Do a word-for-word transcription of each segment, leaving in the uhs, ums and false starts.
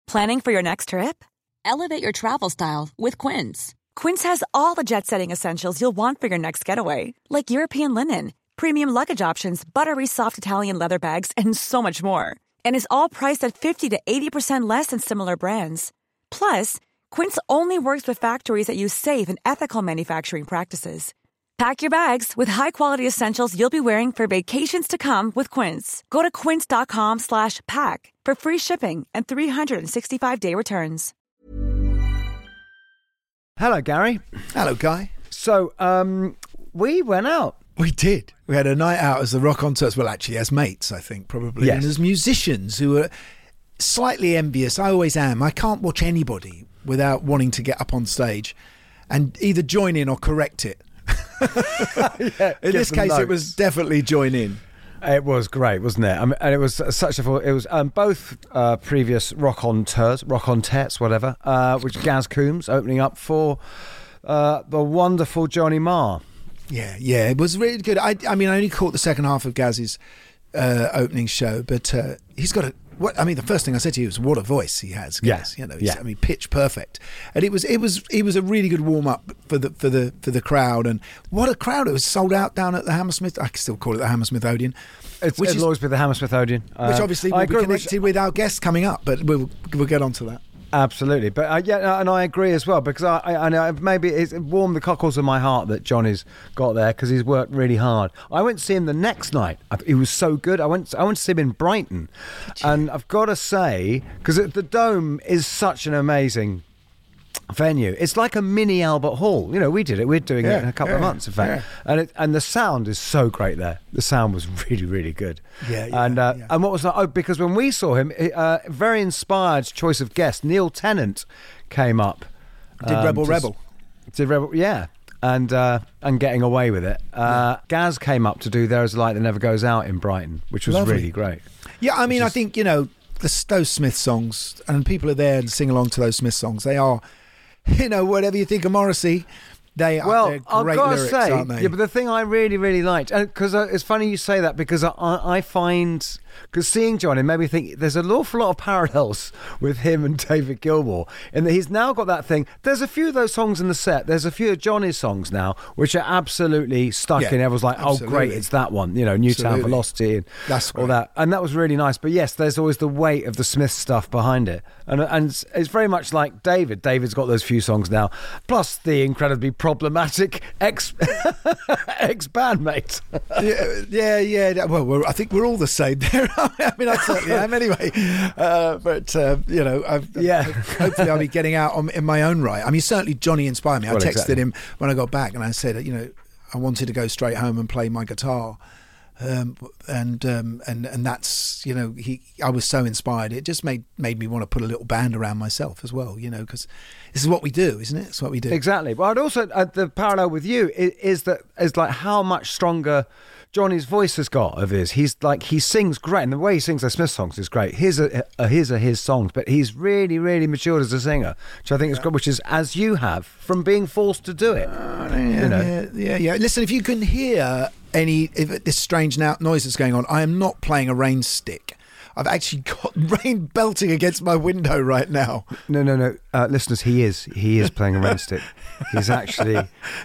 Planning for your next trip? Elevate your travel style with Quince. Quince has all the jet-setting essentials you'll want for your next getaway, like European linen, premium luggage options, buttery soft Italian leather bags, and so much more. And is all priced at fifty to eighty percent less than similar brands. Plus, Quince only works with factories that use safe and ethical manufacturing practices. Pack your bags with high-quality essentials you'll be wearing for vacations to come with Quince. Go to quince.com slash pack for free shipping and three sixty-five day returns. Hello, Gary. Hello, Guy. So, um, we went out. We did. We had a night out as the Rock On Tours. Well, actually, as mates, I think, probably. Yes. And as musicians who were slightly envious. I always am. I can't watch anybody without wanting to get up on stage and either join in or correct it. yeah, in this case, notes. It was definitely join in. It was great, wasn't it? I mean, and it was such a. It was um, both uh, previous Rock On Tours, Rock On Tets, whatever, uh, which Gaz Coombs opening up for uh, the wonderful Johnny Marr. Yeah, yeah, it was really good. I, I mean, I only caught the second half of Gaz's uh, opening show, but uh, he's got a. What I mean, the first thing I said to you was, "What a voice he has!" Gaz. Yeah, you know, yeah. I mean, pitch perfect, and it was, it was, it was a really good warm up for the for the for the crowd, and what a crowd! It was sold out down at the Hammersmith. I can still call it the Hammersmith Odeon. It's, which it'll is, always be the Hammersmith Odeon, uh, which obviously will I be agree, connected which, with our guests coming up, but we'll we'll get onto that. Absolutely, but uh, yeah, and I agree as well, because I, I, I know maybe it's warmed the cockles of my heart that Johnny's got there, because he's worked really hard. I went to see him the next night. He was so good. I went I went to see him in Brighton, and I've got to say, because the Dome is such an amazing venue. It's like a mini Albert Hall. You know, we did it. We're doing yeah, it in a couple yeah, of months, in fact. Yeah. And it, and the sound is so great there. The sound was really, really good. Yeah, yeah. And uh, yeah. and what was that? Oh, because when we saw him, uh, very inspired choice of guest. Neil Tennant came up. Did um, Rebel to, Rebel? Did Rebel? Yeah. And uh, and getting away with it. Uh, yeah. Gaz came up to do There Is a Light That Never Goes Out in Brighton, which was Lovely. really great. Yeah, I mean, is, I think, you know, the, those Smith songs, and people are there to sing along to those Smith songs. They are, you know, whatever you think of Morrissey, they well, are I've great got to lyrics, say, aren't they? yeah, but the thing I really, really liked, because uh, it's funny you say that, because I, I find, because seeing Johnny made me think there's an awful lot of parallels with him and David Gilmour, in that he's now got that thing. There's a few of those songs in the set. There's a few of Johnny's songs now, which are absolutely stuck Yeah, in. Everyone's like, absolutely. oh, great, it's that one, you know, Newtown Absolutely. Velocity and That's all great. that. And that was really nice. But yes, there's always the weight of the Smith stuff behind it. And, and it's, it's very much like David. David's got those few songs now, plus the incredibly problematic ex ex bandmate. yeah, yeah, yeah. Well, we're, I think we're all the same there. I mean, I certainly am anyway. Uh, but, uh, you know, I've, Yeah. hopefully I'll be getting out on, in my own right. I mean, certainly Johnny inspired me. I Well, texted exactly. him when I got back and I said, you know, I wanted to go straight home and play my guitar. Um, and um, and and that's, you know, he. I was so inspired. It just made made me want to put a little band around myself as well, you know, because this is what we do, isn't it? It's what we do. Exactly. But I'd also, uh, the parallel with you is, is that is like how much stronger Johnny's voice has got of his. He's like, he sings great, and the way he sings the Smith songs is great. His are, uh, his are his songs, but he's really, really matured as a singer, which I think is good, which is as you have from being forced to do it. Uh, yeah, you know. yeah, yeah, yeah. Listen, if you can hear any if this strange now noise that's going on, I am not playing a rain stick. I've actually got rain belting against my window right now. No, no, no. Uh, listeners, he is. He is playing a rain stick. He's actually...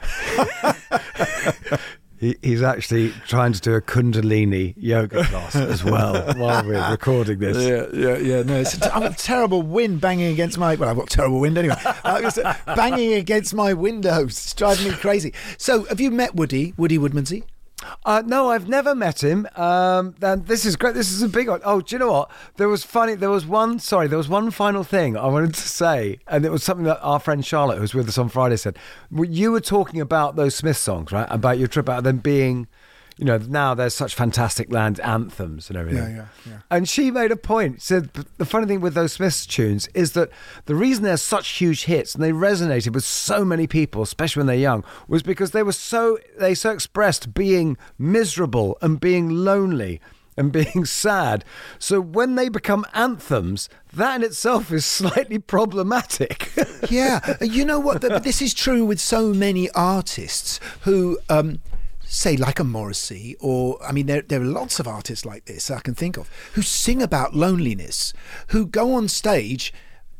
he, he's actually trying to do a Kundalini yoga class as well while we're recording this. Yeah, yeah, yeah. No, it's a, I've got terrible wind banging against my... Well, I've got terrible wind anyway. Uh, it's, uh, banging against my windows. It's driving me crazy. So, have you met Woody, Woody Woodmansey? Uh, no, I've never met him. Um, and this is great. This is a big one. Oh, do you know what? There was funny. There was one. Sorry, there was one final thing I wanted to say, and it was something that our friend Charlotte, who was with us on Friday, said. You were talking about those Smith songs, right? About your trip, about them being, you know, now there's such fantastic land anthems and everything. Yeah, yeah, yeah. And she made a point. Said the funny thing with those Smiths tunes is that the reason they're such huge hits and they resonated with so many people, especially when they're young, was because they were so they so expressed being miserable and being lonely and being sad. So when they become anthems, that in itself is slightly problematic. Yeah, you know what? The, this is true with so many artists who. Um, say like a Morrissey, or I mean there there are lots of artists like this I can think of who sing about loneliness, who go on stage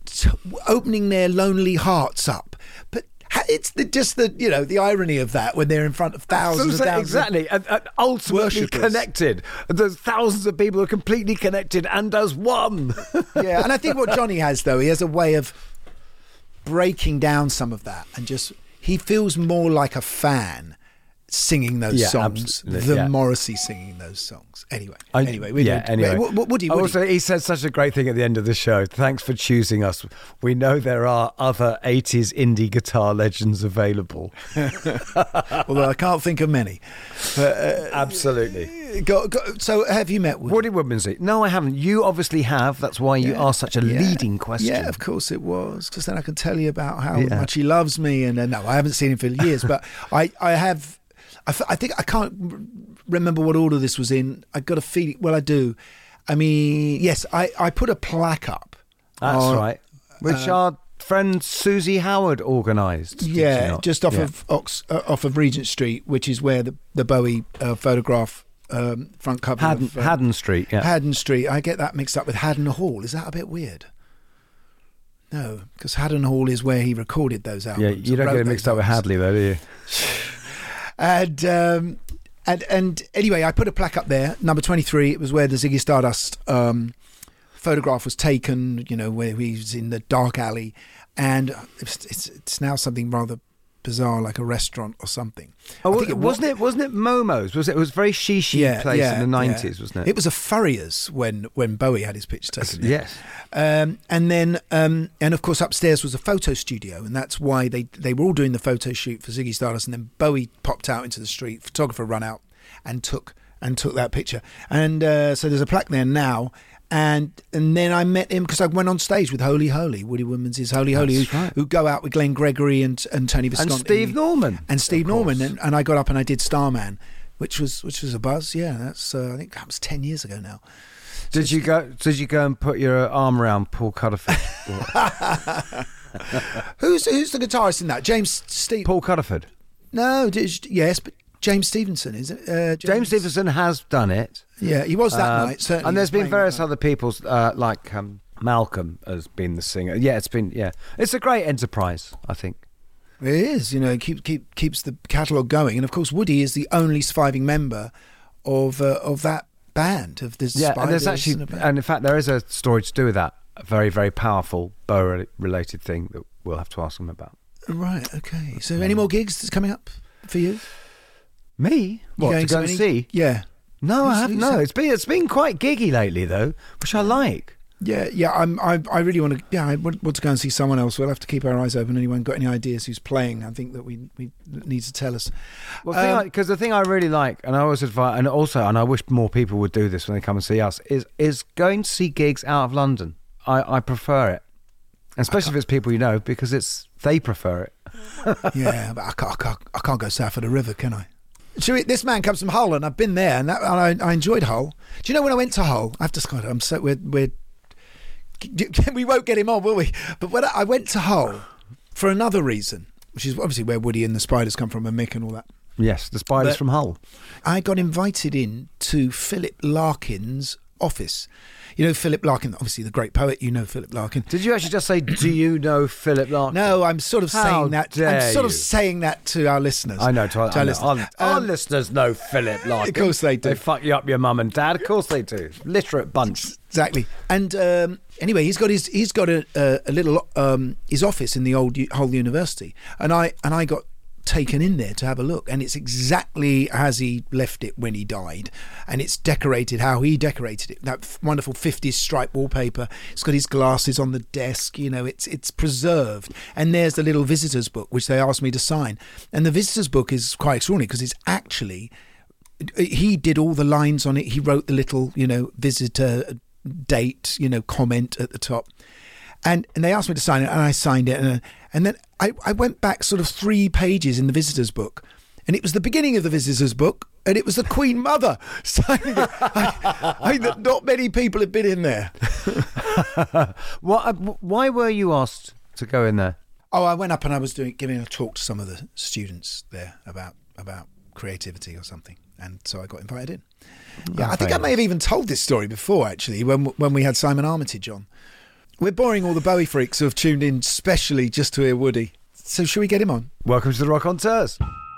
t- opening their lonely hearts up. But it's the, just the, you know, the irony of that when they're in front of thousands and thousands exactly, and, and ultimately worshippers. connected. There's thousands of people who are completely connected and as one. Yeah, and I think what Johnny has, though, he has a way of breaking down some of that and just, he feels more like a fan singing those Yeah, songs absolutely, than yeah. Morrissey singing those songs. Anyway, I- anyway, we yeah, don't- anyway. What, what, Woody, Woody. Also, he said such a great thing at the end of the show. Thanks for choosing us. We know there are other eighties indie guitar legends available. Although I can't think of many. But, uh, Absolutely. go, go, so have you met Woody? Woody Woodmansey. No, I haven't. You obviously have. That's why you Yeah, asked such a yeah. leading question. Yeah, of course it was. Because then I can tell you about how Yeah. much he loves me. And uh, no, I haven't seen him for years, but I, I have. I, f- I think I can't r- remember what order this was in. I got a feeling. Well, I do. I mean, yes, I, I put a plaque up. That's on- right. Which our friend Susie Howard organised. did she Yeah, not? just off Yeah. of Ox, uh, off of Regent Street, which is where the the Bowie uh, photograph um, front cover Haddon, of uh, Haddon Street. Yeah. Haddon Street. I get that mixed up with Haddon Hall. Is that a bit weird? No, because Haddon Hall is where he recorded those albums. yeah, you don't wrote get it those mixed up with albums. Hadley, though, do you? And um, and and anyway, I put a plaque up there, number twenty-three. It was where the Ziggy Stardust um, photograph was taken. You know, where he was in the dark alley, and it's it's, it's now something rather bizarre, like a restaurant or something. Oh, I think wa- wasn't it? Wasn't it Momo's? Was it? It was a very shishi Yeah, place yeah, in the nineties, yeah. wasn't it? It was a Furrier's when when Bowie had his picture taken. there. Yes. Um, and then, um, and of course, upstairs was a photo studio, and that's why they they were all doing the photo shoot for Ziggy Stardust. And then Bowie popped out into the street, photographer run out and took and took that picture. And uh, so there's a plaque there now. And and then I met him because I went on stage with Holy Holy, Woody Woodmansey's Holy Holy, That's who, right. who go out with Glenn Gregory and and Tony Visconti And Steve Norman. and Steve of course. Norman, and, and I got up and I did Starman, which was which was a buzz. Yeah, that's uh, I think that was ten years ago now. Did you go? Did you go and put your arm around Paul Cuddaford? Who's who's the guitarist in that? James Steve? Paul Cuddaford. No, did- yes, but James Stevenson is it? Uh, James Stevenson has done it. Yeah, he was that Um, night. Certainly, and he there's was been playing various that night. other people, uh, like um, Malcolm has been the singer. Yeah, it's been. Yeah, it's a great enterprise, I think. It is, you know, keep keep keeps the catalogue going, and of course, Woody is the only surviving member of uh, of that band of this. Yeah, and there's Spiders actually, and a band. and in fact, there is a story to do with that. A very, very powerful Bowie-related thing that we'll have to ask them about. Right. Okay. So, any more gigs that's coming up for you? Me? You What, going to go any- and see? Yeah. No, I Who's- haven't. who's No, that? it's been it's been quite giggy lately though, which I like. Yeah, yeah. I'm. I. I really want to. Yeah, I want, want to go and see someone else. We'll have to keep our eyes open. Anyone got any ideas who's playing? I think that we we need to tell us. Well, Um, because the thing I really like, and I always advise, and also, and I wish more people would do this when they come and see us, is is going to see gigs out of London. I, I prefer it, especially if it's people you know, because it's they prefer it. Yeah, but I can't, I can't. I can't go south of the river, can I? Should we, this man comes from Hull, and I've been there, and, that, and I, I enjoyed Hull. Do you know when I went to Hull? I've just got. I'm so we're we're. We won't get him on, will we? But when I went to Hull for another reason, which is obviously where Woody and the Spiders come from, and Mick and all that. Yes, the spiders But- from Hull. I got invited in to Philip Larkin's office. You know Philip Larkin, obviously the great poet. You know Philip Larkin. Did you actually just say, "Do you know Philip Larkin"? No, I'm sort of How saying that. dare I'm sort of you. saying that to our listeners. I know. To, our, To our I know. listeners. Our, our Um, listeners know Philip Larkin. Of course they do. They fuck you up, your mum and dad. Of course they do. Literate bunch. Exactly. And um, anyway, he's got his he's got a, a, a little um, his office in the old U- Hull University, and I and I got taken in there to have a look, and it's exactly as he left it when he died, and it's decorated how he decorated it. That f- wonderful fifties stripe wallpaper. It's got his glasses on the desk. You know, it's it's preserved. And there's the little visitors book which they asked me to sign, and the visitors book is quite extraordinary because it's actually. He did all the lines on it. He wrote the little, you know, visitor date, you know, comment at the top. And and they asked me to sign it, and I signed it. And, and then I, I went back sort of three pages in the visitors book, and it was the beginning of the visitors book, and it was the Queen Mother signing it. I, I think that not many people have been in there. What? Why were you asked to go in there? Oh, I went up and I was doing giving a talk to some of the students there about about creativity or something, and so I got invited in. Yeah, I think I may have even told this story before, actually, when when we had Simon Armitage on. We're boring all the Bowie freaks who have tuned in specially just to hear Woody. So should we get him on? Welcome to the Raconteurs.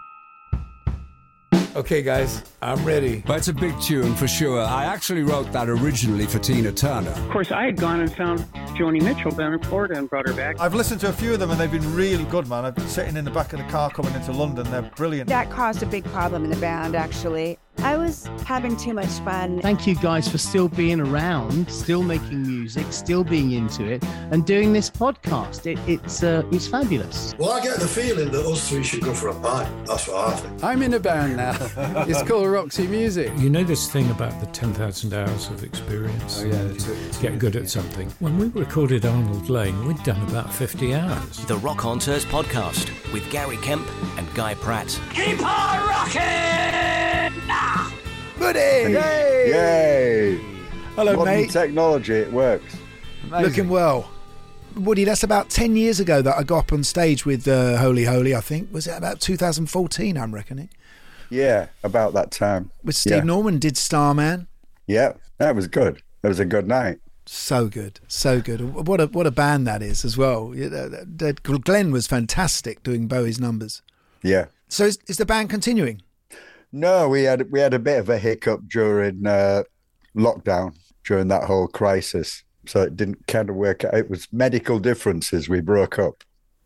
Okay, guys, I'm ready. That's a big tune for sure. I actually wrote that originally for Tina Turner. Of course, I had gone and found Joni Mitchell down in Florida and brought her back. I've listened to a few of them and they've been really good, man. I've been sitting in the back of the car coming into London. They're brilliant. That caused a big problem in the band, actually. I was having too much fun. Thank you guys for still being around, still making music, still being into it, and doing this podcast. It, it's uh, it's fabulous. Well, I get the feeling that us three should go for a pint. That's what I think. I'm in a band now. It's called Roxy Music. You know this thing about the ten thousand hours of experience? Oh, yeah, it's, it's, Get good at something. When we recorded Arnold Lane, we'd done about fifty hours. The Raconteurs Podcast with Gary Kemp and Guy Pratt. Keep on rocking! Woody! Yay! Yay! Hello, Modern mate. technology, it works. Amazing. Looking well. Woody, that's about ten years ago that I got up on stage with uh, Holy Holy, I think. Was it about two thousand fourteen, I'm reckoning? Yeah, about that time. With Steve yeah. Norman, did Starman. Yeah, that was good. That was a good night. So good, so good. What a what a band that is as well. Glenn was fantastic doing Bowie's numbers. Yeah. So is, is the band continuing? No, we had we had a bit of a hiccup during uh, lockdown, during that whole crisis. So it didn't kind of work out. It was medical differences. We broke up.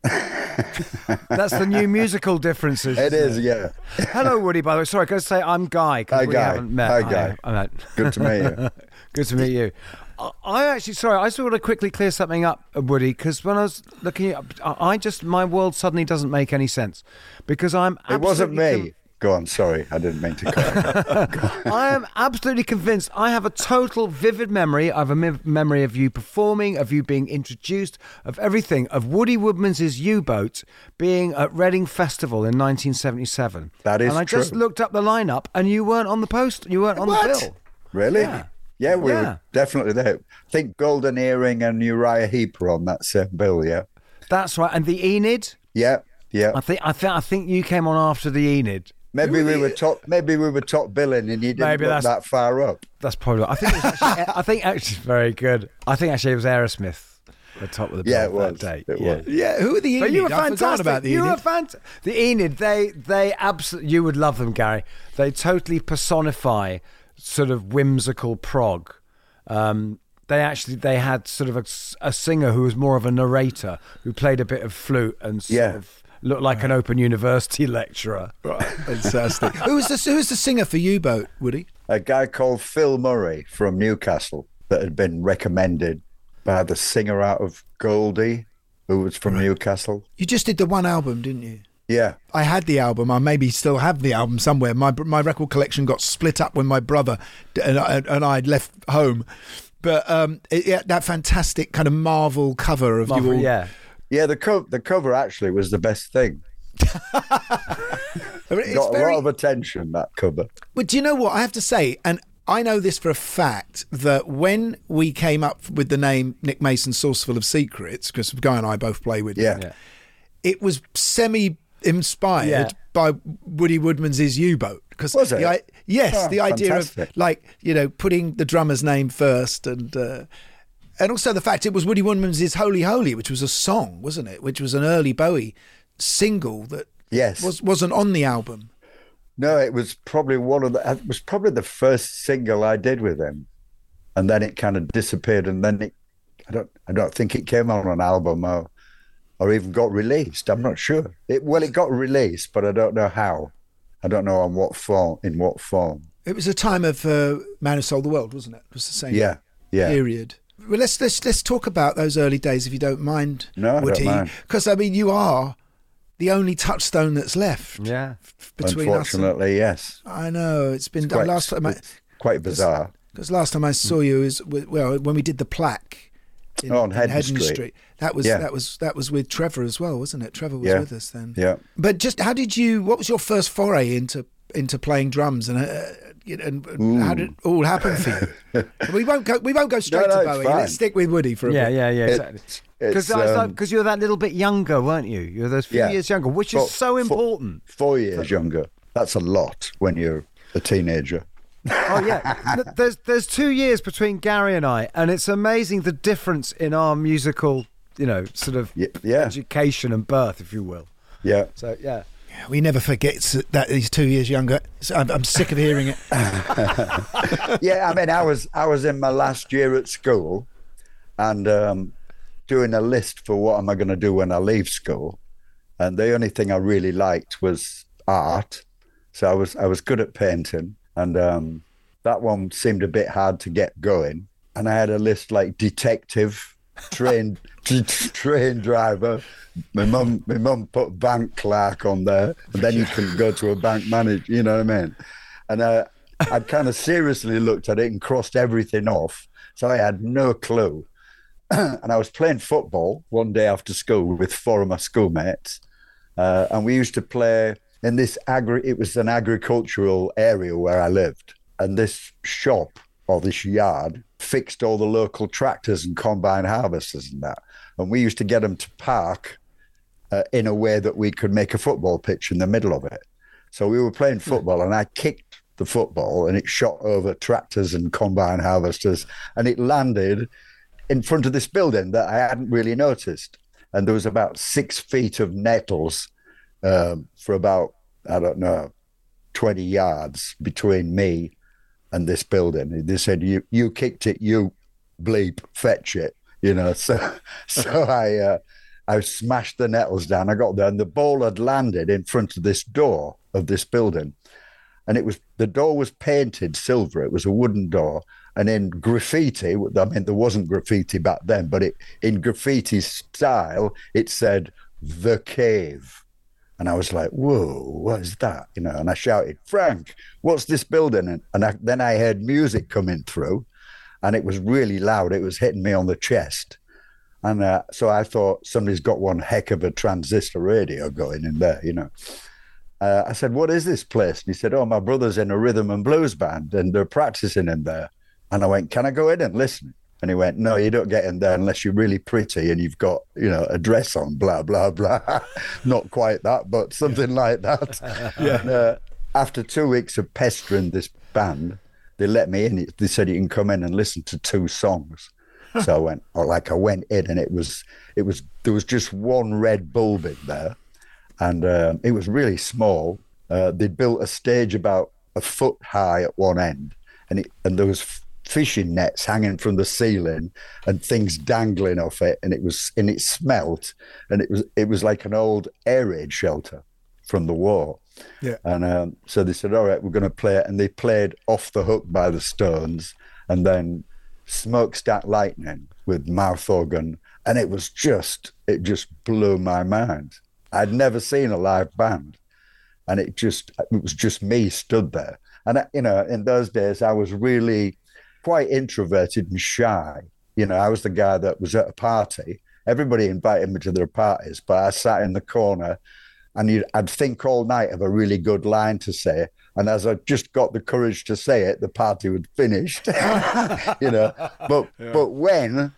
That's the new musical differences. It is, it? yeah. Hello, Woody, by the way. Sorry, I got to say I'm Guy. Hi, we Guy. haven't met. Hi, Guy. I, I Good to meet you. Good to meet you. I, I actually, sorry, I just want to quickly clear something up, Woody, because when I was looking at, I just, my world suddenly doesn't make any sense because I'm It wasn't me. Com- Go on, sorry, I didn't mean to cut. I am absolutely convinced. I have a total vivid memory. I have a me- memory of you performing, of you being introduced, of everything, of Woody Woodman's U-Boat being at Reading Festival in nineteen seventy-seven. That is And I true. just looked up the lineup and you weren't on the post. You weren't on What? the bill. Really? Yeah. Yeah, we Yeah. were definitely there. I think Golden Earring and Uriah Heep were on that same bill, yeah. That's right. And the Enid? Yeah, yeah. I think I think I think you came on after the Enid. Maybe we were top. Maybe we were top billing, and you didn't Maybe look that's- that far up. That's probably. I think. It was actually, I think actually very good. I think actually it was Aerosmith at the top of the bill Yeah, it that was. day. It yeah. was. Yeah, who are the Enid? But you were I forgot fantastic. about the you Enid. were fantastic. The Enid, they they absolutely. You would love them, Gary. They totally personify sort of whimsical prog. Um, they actually they had sort of a, a singer who was more of a narrator who played a bit of flute and sort Yeah. of looked like an Open University lecturer. Fantastic. who was the who's the singer for U-Boat, Woody? A guy called Phil Murray from Newcastle that had been recommended by the singer out of Goldie, who was from Newcastle. You just did the one album, didn't you? Yeah. I had the album. I maybe still have the album somewhere. My my record collection got split up when my brother and I, and I'd left home. But um, it, yeah, that fantastic kind of Marvel cover of Marvel, you all. yeah. Yeah, the, co- the cover actually was the best thing. I mean, it's Got a very- lot of attention, that cover. But do you know what? I have to say, and I know this for a fact, that when we came up with the name Nick Mason Saucerful of Secrets, because Guy and I both play with Yeah. it, Yeah. it was semi-inspired Yeah. by Woody Woodman's U-Boat. Because Was it? The, I- yes, Oh, the idea fantastic. of, like, you know, putting the drummer's name first and... Uh, and also the fact it was Woody Woodman's Holy Holy, which was a song, wasn't it? Which was an early Bowie single that Yes. was, wasn't on the album. No, it was probably one of the. It was probably the first single I did with him, and then it kind of disappeared. And then it, I don't, I don't think it came on an album or, or even got released. I'm not sure. It well, it got released, but I don't know how. I don't know on what form. In what form? It was a time of uh, Man Who Sold the World, wasn't it? It was the same Yeah, yeah. period. Well, let's let's let's talk about those early days, if you don't mind, No, I don't Woody. mind. Because I mean, you are the only touchstone that's left. Yeah. f- between us. and- Unfortunately, yes. I know it's been It's quite, last time. I, it's quite bizarre. Because last time I saw you is well when we did the plaque in, Oh, on in Headden Street. That was Yeah. that was that was with Trevor as well, wasn't it? Trevor was Yeah. with us then. Yeah. But just how did you? What was your first foray into into playing drums and? Uh, you know, and and how did it all happen for you? we won't go. We won't go straight No, no, to it's Bowie. fine. Let's stick with Woody for a Yeah, bit. yeah, yeah, It's- exactly. it's, Because um, you were that little bit younger, weren't you? You were those few Yeah. years younger, which Four- is so four- important. Four years younger. That's a lot when you're a teenager. Oh yeah, there's there's two years between Gary and I, and it's amazing the difference in our musical, you know, sort of yeah, yeah. education and birth, if you will. Yeah. So yeah. We never forget that he's two years younger. So I'm, I'm sick of hearing it. Yeah, I mean, I was I was in my last year at school, and um, doing a list for what am I going to do when I leave school, and the only thing I really liked was art. So I was I was good at painting, and um, that one seemed a bit hard to get going. And I had a list like detective, train train driver. My mum, my mum put bank clerk on there, and then you can go to a bank manager. You know what I mean? And uh, I'd kind of seriously looked at it and crossed everything off, so I had no clue. And I was playing football one day after school with four of my schoolmates, uh, and we used to play in this agri. It was an agricultural area where I lived, and this shop or this yard fixed all the local tractors and combine harvesters and that. And we used to get them to park uh, in a way that we could make a football pitch in the middle of it. So we were playing football, and I kicked the football, and it shot over tractors and combine harvesters, and it landed in front of this building that I hadn't really noticed. And there was about six feet of nettles um, for about, I don't know, twenty yards between me and this building. They said, you you kicked it, you bleep, fetch it. You know, so so I uh, I smashed the nettles down. I got there, and the ball had landed in front of this door of this building, and it was the door was painted silver. It was a wooden door, and in graffiti. I mean, there wasn't graffiti back then, but it in graffiti style, it said "The Cave," and I was like, "Whoa, what is that?" You know, and I shouted, "Frank, what's this building?" And, and I, then I heard music coming through. And it was really loud. It was hitting me on the chest. And uh, so I thought somebody's got one heck of a transistor radio going in there, you know. Uh, I said, what is this place? And he said, oh, my brother's in a rhythm and blues band and they're practicing in there. And I went, can I go in and listen? And he went, no, you don't get in there unless you're really pretty and you've got, you know, a dress on, blah, blah, blah. Not quite that, but something like that. Yeah. And, uh, after two weeks of pestering this band, they let me in. They said you can come in and listen to two songs. So I went, or like I went in, and it was, it was there was just one red bulb in there, and um, it was really small. Uh, they built a stage about a foot high at one end, and it, and there was f- fishing nets hanging from the ceiling and things dangling off it, and it was and it smelt, and it was it was like an old air raid shelter from the war. Yeah. And um, so they said, all right, we're going to play it. And they played Off the Hook by the Stones, and then Smokestack Lightning with mouth organ. And it was just, it just blew my mind. I'd never seen a live band. And it just, it was just me stood there. And, I, you know, in those days, I was really quite introverted and shy. You know, I was the guy that was at a party. Everybody invited me to their parties, but I sat in the corner. And you'd, I'd think all night of a really good line to say. And as I just got the courage to say it, the party would finished, you know. But yeah. but when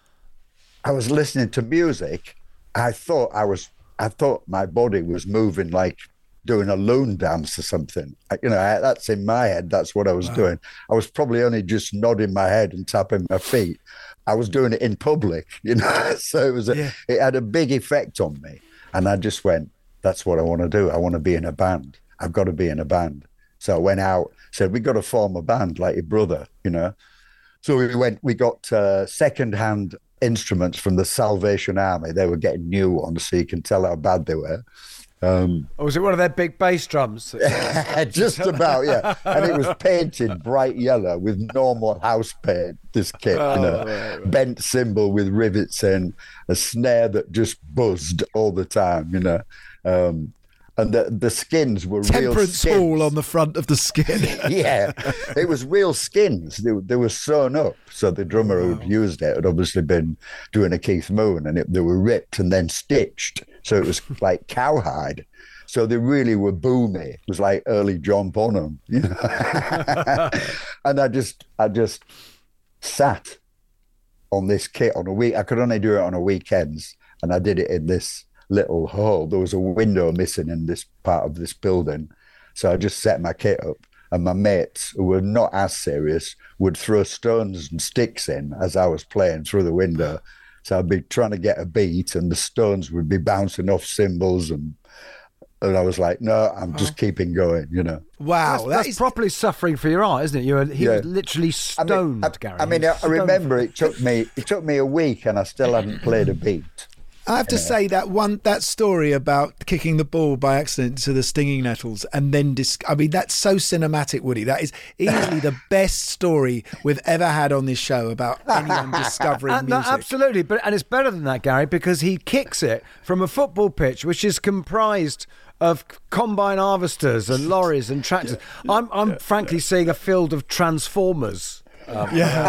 I was listening to music, I thought I was, I thought my body was moving like doing a loon dance or something. I, you know, I, that's in my head. That's what I was wow. doing. I was probably only just nodding my head and tapping my feet. I was doing it in public, you know. So it was, a, yeah. it had a big effect on me. And I just went, that's what I want to do. I want to be in a band. I've got to be in a band. So I went out, said, we've got to form a band like your brother, you know. So we went, we got uh, second-hand instruments from the Salvation Army. They were getting new ones, so you can tell how bad they were. Um, oh, was it one of their big bass drums? Just about, yeah. And it was painted bright yellow with normal house paint, this kit, oh, you know. Right, right. Bent cymbal with rivets in, a snare that just buzzed all the time, you know. Um, and the the skins were Temperance real skins. Hall on the front of the skin. Yeah, it was real skins. They, they were sewn up. So the drummer wow. who used it had obviously been doing a Keith Moon, and it, they were ripped and then stitched. So it was like cowhide. So they really were boomy. It was like early John Bonham, you know. And I just I just sat on this kit on a week. I could only do it on a weekends, and I did it in this little hole. There was a window missing in this part of this building, so I just set my kit up and my mates, who were not as serious, would throw stones and sticks in as I was playing through the window. So I'd be trying to get a beat, and the stones would be bouncing off cymbals, and and I was like, no, I'm just oh. keeping going, you know. Wow, that's, that's is... properly suffering for your art, isn't it? You were, he yeah. was literally stoned, I mean, I, Gary. I mean, I, I remember it took me it took me a week, and I still hadn't played a beat. I have to yeah. say that one that story about kicking the ball by accident to the stinging nettles and then dis- I mean that's so cinematic, Woody. That is easily the best story we've ever had on this show about anyone discovering and, music. No, absolutely, but and it's better than that, Gary, because he kicks it from a football pitch which is comprised of combine harvesters and lorries and tractors. Yeah. I'm I'm yeah. frankly yeah. seeing a field of transformers. Um,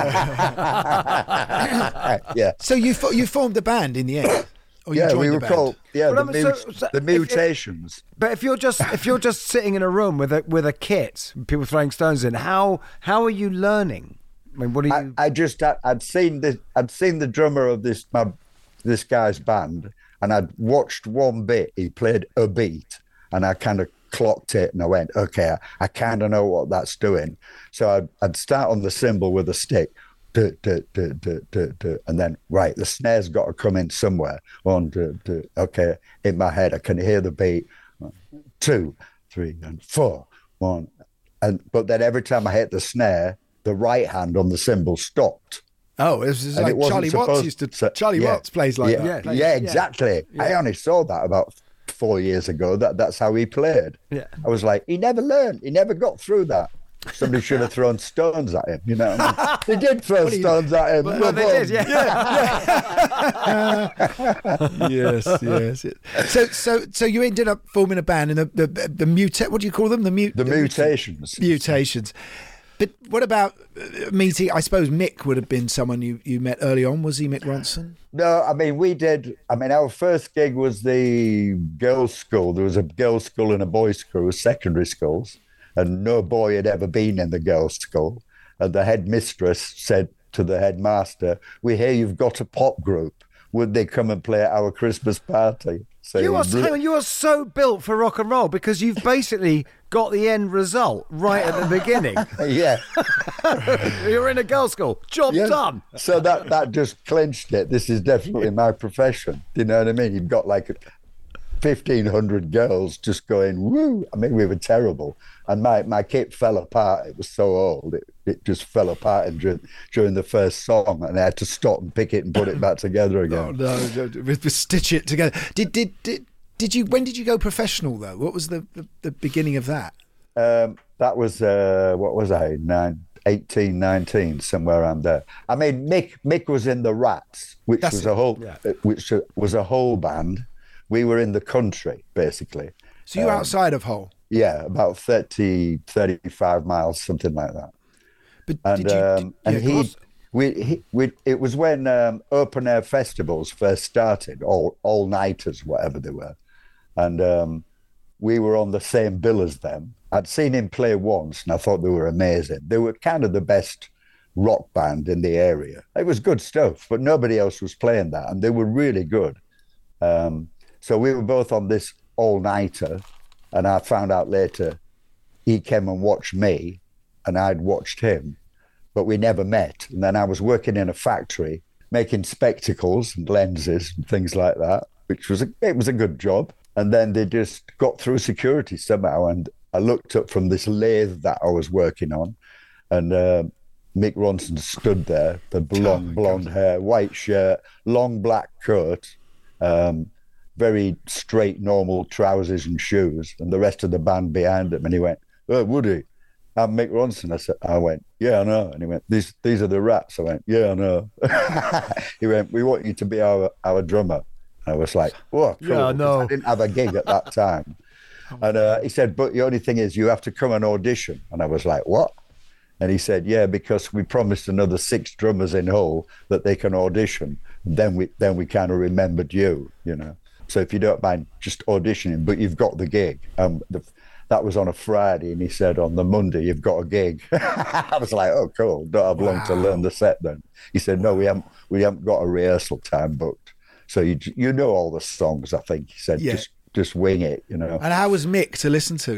yeah. yeah. So you you formed a band in the end. Or yeah, we were band? called yeah but the, I mean, mut- so, so the mutations. If, but if you're just if you're just sitting in a room with a with a kit, people throwing stones in, how how are you learning? I mean, what are you? I, I just I, I'd seen the I'd seen the drummer of this my, this guy's band, and I'd watched one bit. He played a beat, and I kind of clocked it, and I went, okay, I, I kind of know what that's doing. So I'd, I'd start on the cymbal with a stick. Duh, duh, duh, duh, duh, duh, and then right, the snare's got to come in somewhere. One, duh, duh, okay, in my head I can hear the beat. One, two, three, and four. One, and but then every time I hit the snare, the right hand on the cymbal stopped. Oh, it was like it Charlie Watts used to. So, Charlie yeah, Watts plays like yeah, that. Yeah, exactly. Yeah. I only saw that about four years ago. That that's how he played. Yeah, I was like, he never learned. He never got through that. Somebody should have thrown stones at him, you know. I mean, they did throw stones you, at him. Well, they did, yeah. yeah. yes, yes. So, so, so you ended up forming a band, and the the, the muta- What do you call them? The mute. The, the mutations. Mutations. But what about uh, meeting? I suppose Mick would have been someone you, you met early on. Was he Mick Ronson? No, I mean we did. I mean our first gig was the girls' school. There was a girls' school and a boys' school, secondary schools. And no boy had ever been in the girls' school. And the headmistress said to the headmaster, we hear you've got a pop group. Would they come and play at our Christmas party? So you are, so, you are so built for rock and roll because you've basically got the end result right at the beginning. Yeah. You're in a girls' school. Job yeah. done. So that, that just clinched it. This is definitely my profession. Do you know what I mean? You've got like fifteen hundred girls just going, woo. I mean, we were terrible. And my, my kit fell apart. It was so old. It, it just fell apart during, during the first song, and I had to stop and pick it and put it back together again. Oh, no, we stitch it together. Did did did did you? When did you go professional though? What was the, the, the beginning of that? Um, that was uh, what was I? Nine, eighteen, nineteen, somewhere around there. I mean, Mick Mick was in the Rats, which That's was it. a whole, yeah. which was a whole band. We were in the country basically. So you were um, outside of Hull. Yeah, about thirty, thirty-five miles, something like that. But and did you, um, yeah, and he, we, he, we, it was when um, open air festivals first started, all all nighters, whatever they were, and um, we were on the same bill as them. I'd seen him play once, and I thought they were amazing. They were kind of the best rock band in the area. It was good stuff, but nobody else was playing that, and they were really good. Um, so we were both on this all nighter. And I found out later he came and watched me and I'd watched him, but we never met. And then I was working in a factory making spectacles and lenses and things like that, which was a, it was a good job. And then they just got through security somehow. And I looked up from this lathe that I was working on, and uh, Mick Ronson stood there, the long oh blonde God. hair, white shirt, long black coat, um, very straight, normal trousers and shoes, and the rest of the band behind him. And he went, "Oh, Woody, I'm Mick Ronson." I said, I went, "Yeah, I know." And he went, "These these are the Rats." I went, "Yeah, I know." He went, "We want you to be our, our drummer." And I was like, "Oh, cool." Yeah, I know. I didn't have a gig at that time. And uh, he said, "But the only thing is you have to come and audition." And I was like, "What?" And he said, "Yeah, because we promised another six drummers in Hull that they can audition. Then we then we kind of remembered you, you know. So if you don't mind just auditioning, but you've got the gig." Um, the, that was on a Friday, and he said, "On the Monday, you've got a gig." I was like, "Oh, cool. Don't have long wow. to learn the set then." He said, "No, we haven't we haven't got a rehearsal time booked. So you you know all the songs, I think." He said, yeah. just just wing it, you know. And how was Mick to listen to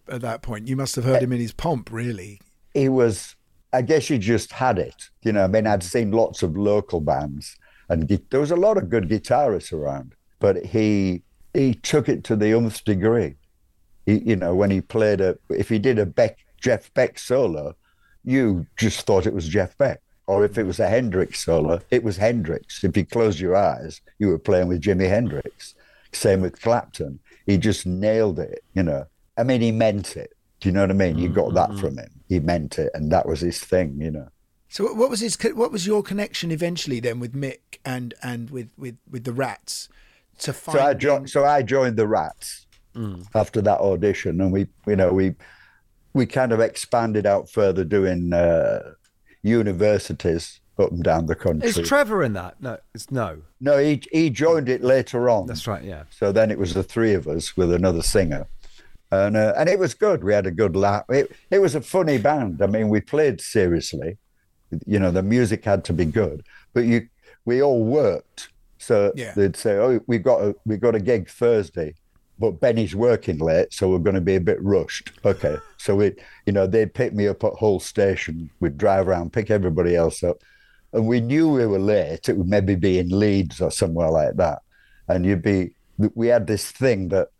at that point? You must have heard him in his pomp, really. He was, I guess he just had it. You know, I mean, I'd seen lots of local bands and there was a lot of good guitarists around, but he he took it to the umpth degree. He, you know, when he played a, if he did a Beck, Jeff Beck solo, you just thought it was Jeff Beck. Or if it was a Hendrix solo, it was Hendrix. If you closed your eyes, you were playing with Jimi Hendrix. Same with Clapton. He just nailed it, you know. I mean, he meant it. Do you know what I mean? You got that from him. He meant it, and that was his thing, you know. So what was his? What was your connection eventually then with Mick and and with with, with the Rats to find? So I joined. So I joined the Rats mm. after that audition, and we, you know, we we kind of expanded out further, doing uh, universities up and down the country. Is Trevor in that? No, it's no. No, he he joined it later on. That's right. Yeah. So then it was the three of us with another singer. And uh, and it was good. We had a good laugh. It, it was a funny band. I mean, we played seriously. You know, the music had to be good, but you we all worked. So yeah. They'd say, "Oh, we got a we got a gig Thursday, but Benny's working late, so we're going to be a bit rushed." Okay, so we, you know, they'd pick me up at Hull Station. We'd drive around, pick everybody else up, and we knew we were late. It would maybe be in Leeds or somewhere like that, and you'd be. We had this thing that.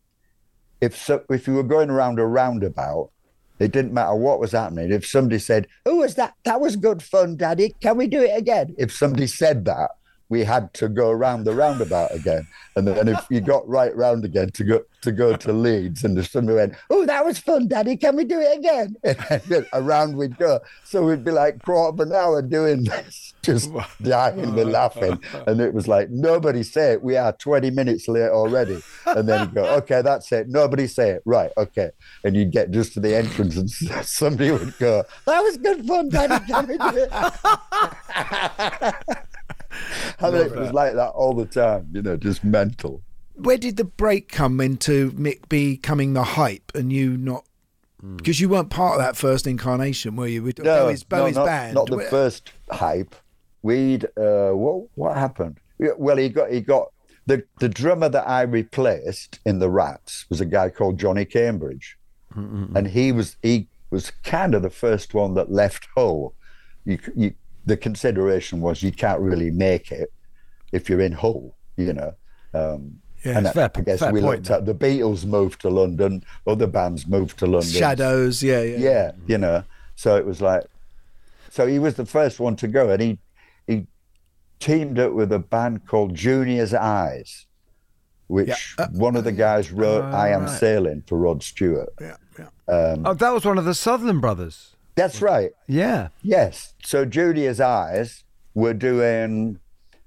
If so, if you were going around a roundabout, it didn't matter what was happening. If somebody said, "Who was that? That was good fun, Daddy. Can we do it again?" If somebody said that, we had to go around the roundabout again. And then if you got right round again to go to go to Leeds, and if somebody went, "Oh, that was fun, Daddy. Can we do it again?" And then around we'd go. So we'd be like quarter of an hour doing this, just dying with laughing. And it was like, nobody say it. We are twenty minutes late already. And then you go, "Okay, that's it. Nobody say it." Right, okay. And you'd get just to the entrance and somebody would go, "That was good fun, Daddy. Can we do it?" I mean, it was like that all the time, you know, just mental. Where did the break come into Mick becoming the hype and you not? Because you weren't part of that first incarnation, were you? With no, Bowie's, Bowie's no, not, band. not the Where... first hype. We'd uh, what what happened? Well, he got he got the the drummer that I replaced in the Rats was a guy called Johnny Cambridge, mm-hmm. and he was he was kind of the first one that left Hull. You you. The consideration was you can't really make it if you're in Hull, you know. Um, yeah, and fair, I guess fair we point, looked at the Beatles moved to London, other bands moved to London. Shadows, yeah, yeah. Yeah, you know. So it was like, so he was the first one to go, and he he teamed up with a band called Junior's Eyes, which yeah. uh, one of the guys wrote uh, I Am right. Sailing for Rod Stewart. Yeah, yeah. Um, oh, that was one of the Sutherland brothers. That's right. Yeah. Yes. So Junior's Eyes were doing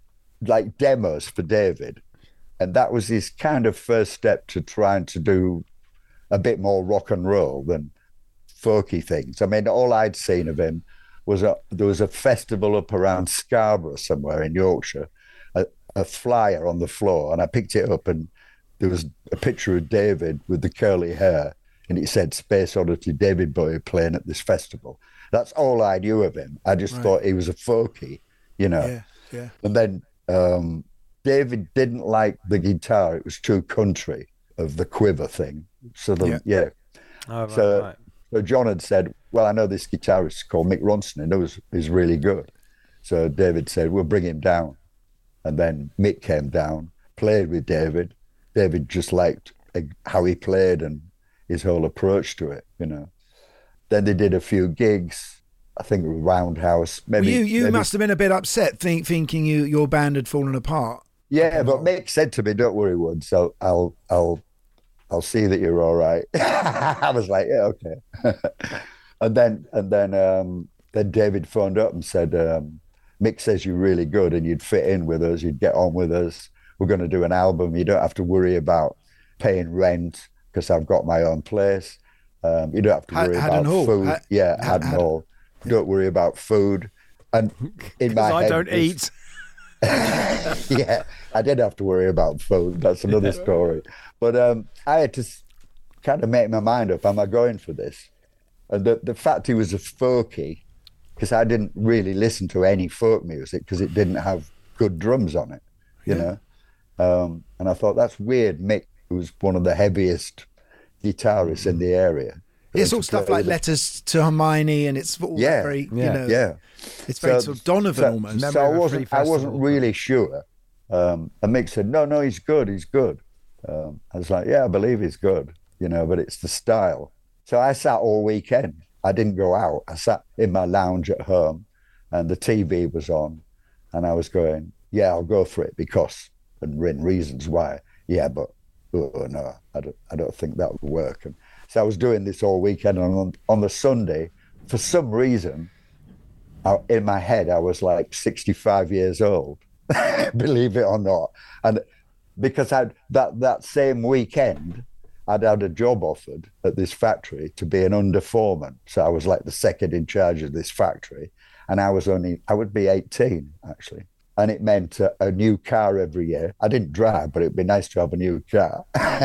like demos for David. And that was his kind of first step to trying to do a bit more rock and roll than folky things. I mean, all I'd seen of him was a, there was a festival up around Scarborough somewhere in Yorkshire, a, a flyer on the floor. And I picked it up and there was a picture of David with the curly hair. And it said Space Oddity David Bowie playing at this festival. That's all I knew of him. I just right. thought he was a folky, you know. Yeah, yeah. And then um, David didn't like the guitar. It was too country of the quiver thing. So, the, yeah. yeah. Oh, right, so, right. so John had said, well, I know this guitarist called Mick Ronson, and he was, he's really good. So David said, we'll bring him down. And then Mick came down, played with David. David just liked how he played and his whole approach to it, you know. Then they did a few gigs, I think Roundhouse. Maybe well, you you maybe... must have been a bit upset think, thinking you your band had fallen apart. Yeah, but Mick said to me, "Don't worry, Woods. I'll I'll I'll I'll see that you're all right." I was like, "Yeah, okay." and then and then um, then David phoned up and said, um, "Mick says you're really good and you'd fit in with us. You'd get on with us. We're going to do an album. You don't have to worry about paying rent." Because I've got my own place. Um, you don't have to worry Haddon about Hall. food. Had, yeah, Haddon Hall. Yeah. Don't worry about food. And in my I head, don't eat. yeah, I did have to worry about food. That's another story. But um, I had to kind of make my mind up. Am I going for this? And the, the fact he was a folky, because I didn't really listen to any folk music because it didn't have good drums on it, you yeah. know. Um, and I thought, that's weird. Mick, who was one of the heaviest guitarists in the area. It's all stuff like Letters to Hermione, and it's all yeah, very, yeah, you know, yeah. it's very so, sort of Donovan so, almost. So I wasn't, I wasn't really sure. Um, and Mick said, no, no, he's good, he's good. Um, I was like, yeah, I believe he's good, you know, but it's the style. So I sat all weekend. I didn't go out. I sat in my lounge at home, and the T V was on, and I was going, yeah, I'll go for it because, and in reasons why. Yeah, but oh no, I don't, I don't think that would work. And so I was doing this all weekend, and on, on the Sunday, for some reason, I, in my head, I was like sixty-five years old, believe it or not. And because I'd, that, that same weekend, I'd had a job offered at this factory to be an under foreman. So I was like the second in charge of this factory. And I was only, I would be eighteen, actually. And it meant a, a new car every year. I didn't drive, but it'd be nice to have a new car.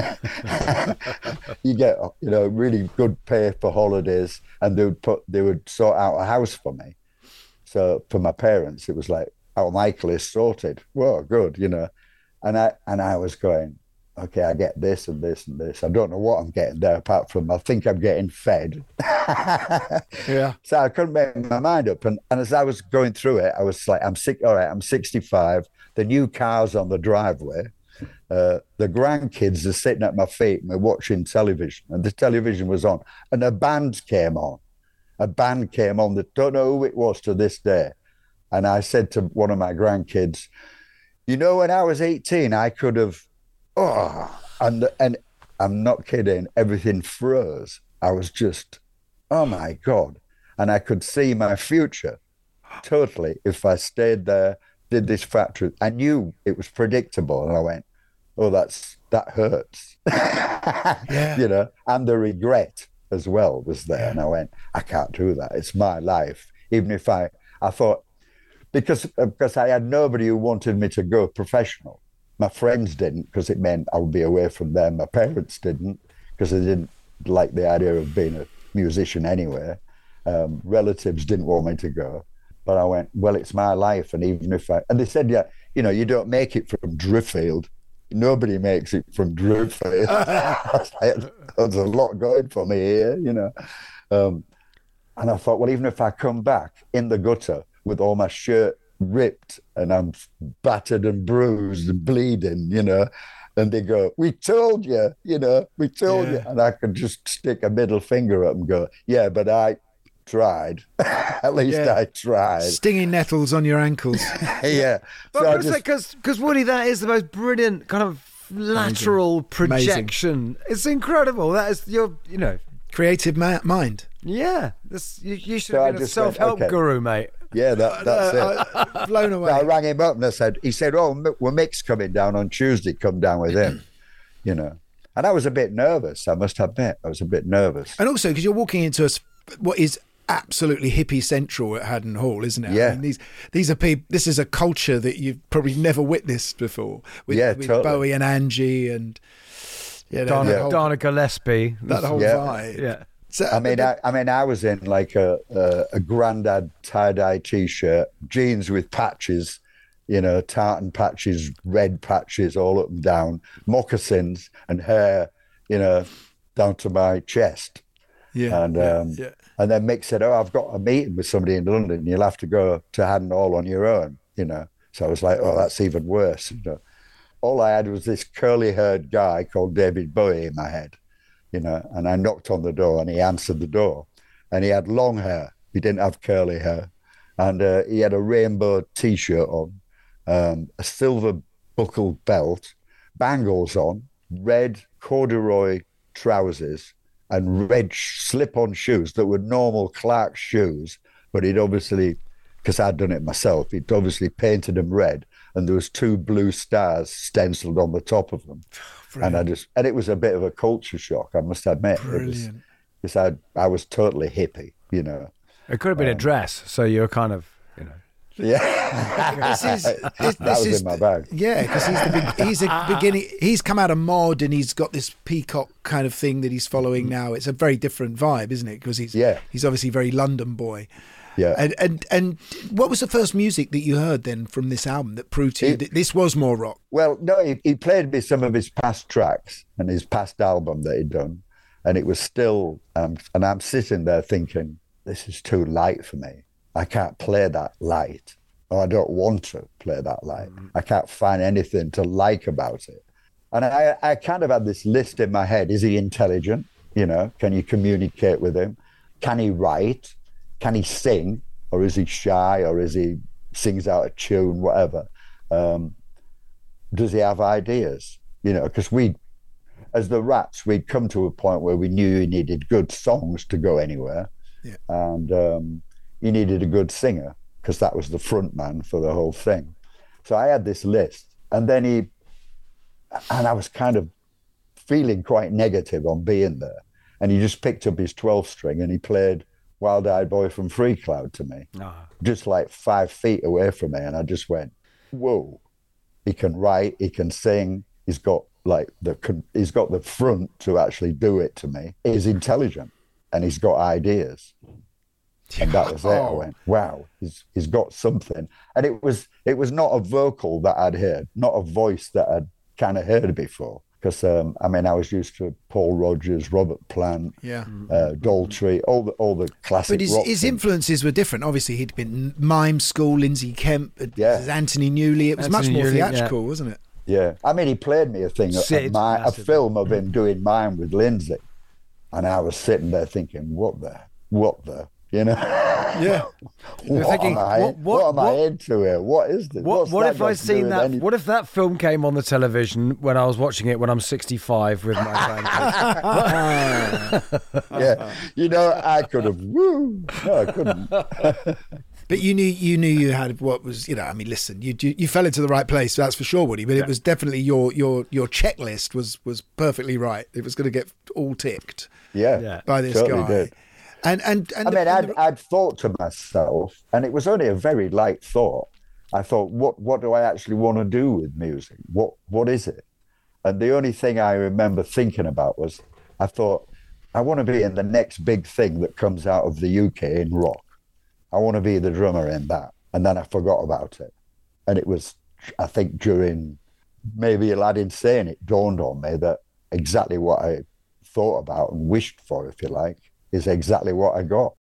You get, you know, really good pay for holidays, and they would put, they would sort out a house for me. So for my parents, it was like, oh, Michael is sorted. Whoa, good, you know. And I and I was going, okay, I get this and this and this. I don't know what I'm getting there apart from I think I'm getting fed. Yeah. So I couldn't make my mind up. And, and as I was going through it, I was like, I'm sick. All right, I'm sixty-five. The new car's on the driveway. Uh, the grandkids are sitting at my feet and we're watching television. And the television was on. And a band came on. A band came on that don't know who it was to this day. And I said to one of my grandkids, you know, when I was eighteen, I could have, oh, and and I'm not kidding, everything froze. I was just, oh my God. And I could see my future totally if I stayed there, did this factory. I knew it was predictable. And I went, oh, that's that hurts. Yeah. You know, and the regret as well was there. Yeah. And I went, I can't do that. It's my life. Even if I, I thought, because, because I had nobody who wanted me to go professional. My friends didn't, because it meant I would be away from them. My parents didn't, because they didn't like the idea of being a musician anyway. Um, relatives didn't want me to go. But I went, well, it's my life. And even if I, and they said, yeah, you know, you don't make it from Driffield. Nobody makes it from Driffield. I was like, there's a lot going for me here, you know. Um, and I thought, well, even if I come back in the gutter with all my shirt ripped and I'm battered and bruised and bleeding, you know, and they go, we told you, you know, we told yeah. you. And I could just stick a middle finger up and go, yeah, but I tried. At least yeah. I tried. Stinging nettles on your ankles. Yeah. But so because because Woody, that is the most brilliant kind of lateral Amazing. projection. Amazing. It's incredible. That is your, you know, creative ma- mind. Yeah. This, you, you should so have been a self-help went, okay. guru, mate. Yeah, that, that's uh, it. I, blown away. I rang him up and I said, he said, oh, well, Mick's coming down on Tuesday, come down with him, you know. And I was a bit nervous, I must admit. I was a bit nervous. And also, because you're walking into a, what is absolutely hippie central at Haddon Hall, isn't it? Yeah. I mean, these, these are people, this is a culture that you've probably never witnessed before. With, yeah, with totally. Bowie and Angie and, you know, Donna, whole, Donna Gillespie. That whole yeah. vibe. Yeah. So, I mean, I, I mean, I was in like a a, a grandad tie-dye T-shirt, jeans with patches, you know, tartan patches, red patches all up and down, moccasins and hair, you know, down to my chest. Yeah, and yeah, um, yeah. and then Mick said, "Oh, I've got a meeting with somebody in London. You'll have to go to Haddon Hall on your own," you know. So I was like, "Oh, that's even worse." You know, all I had was this curly-haired guy called David Bowie in my head. You know, and I knocked on the door and he answered the door, and he had long hair. He didn't have curly hair, and uh, he had a rainbow T-shirt on, um, a silver buckled belt, bangles on, red corduroy trousers, and red slip-on shoes that were normal Clark's shoes, but he'd obviously, because I'd done it myself, he'd obviously painted them red, and there was two blue stars stenciled on the top of them. Brilliant. And I just, and it was a bit of a culture shock, I must admit. Brilliant. It was, because I, I was totally hippie, you know. It could have been um, a dress, so you're kind of, you know. Yeah, this is, this, that this was is, in my bag. Yeah, because he's the big, he's a beginning. He's come out of mod and he's got this peacock kind of thing that he's following now. It's a very different vibe, isn't it? Because he's yeah. he's obviously very London boy. Yeah. And and and what was the first music that you heard then from this album that proved to you it, that this was more rock? Well, no, he, he played me some of his past tracks and his past album that he'd done. and it was still, um, and I'm sitting there thinking, this is too light for me. I can't play that light, or I don't want to play that light. Mm-hmm. I can't find anything to like about it. And I, I kind of had this list in my head. Is he intelligent? You know, can you communicate with him? Can he write? Can he sing? Or is he shy? Or is he sings out of tune, whatever? Um, does he have ideas? You know, because we, as the Rats, we'd come to a point where we knew you needed good songs to go anywhere. Yeah. And um, you needed a good singer, because that was the front man for the whole thing. So I had this list. And then he, and I was kind of feeling quite negative on being there. And he just picked up his twelve string and he played Wild Eyed Boy from Free Cloud to me, oh. just like five feet away from me. And I just went, whoa, he can write, he can sing, he's got like the, he's got the front to actually do it to me. He's intelligent and he's got ideas. And that was it. I went, wow, he's he's got something. And it was it was not a vocal that I'd heard, not a voice that I'd kind of heard before. Because, um, I mean, I was used to Paul Rodgers, Robert Plant, yeah. uh, Daltrey, all the all the classic But his, rock his things. influences were different. Obviously, he'd been Mime School, Lindsay Kemp, yeah. Anthony Newley. It was Anthony much more Newley, theatrical, yeah. wasn't it? Yeah. I mean, he played me a thing, a, a, mi- a film of him doing Mime with Lindsay. And I was sitting there thinking, what the, what the, you know? Yeah. what, thinking, am I, what, what, what am what, I into here? What is this? What, What's what that if got I to do seen with that? any- What if that film came on the television when I was watching it when I'm sixty-five with my grandkids? Yeah, you know, I could have. Woo! No, I couldn't. But you knew you knew you had what was, you know, I mean, listen, you you, you fell into the right place, that's for sure, Woody. But Yeah. it was definitely your your your checklist was was perfectly right. It was going to get all ticked. Yeah, Yeah. by this totally guy. did. And and and I the- mean, and I'd, the- I'd thought to myself, and it was only a very light thought. I thought, what what do I actually want to do with music? What what is it? And the only thing I remember thinking about was, I thought, I want to be in the next big thing that comes out of the U K in rock. I want to be the drummer in that. And then I forgot about it. And it was, I think, during maybe Aladdin Sane, it dawned on me that exactly what I thought about and wished for, if you like, is exactly what I got.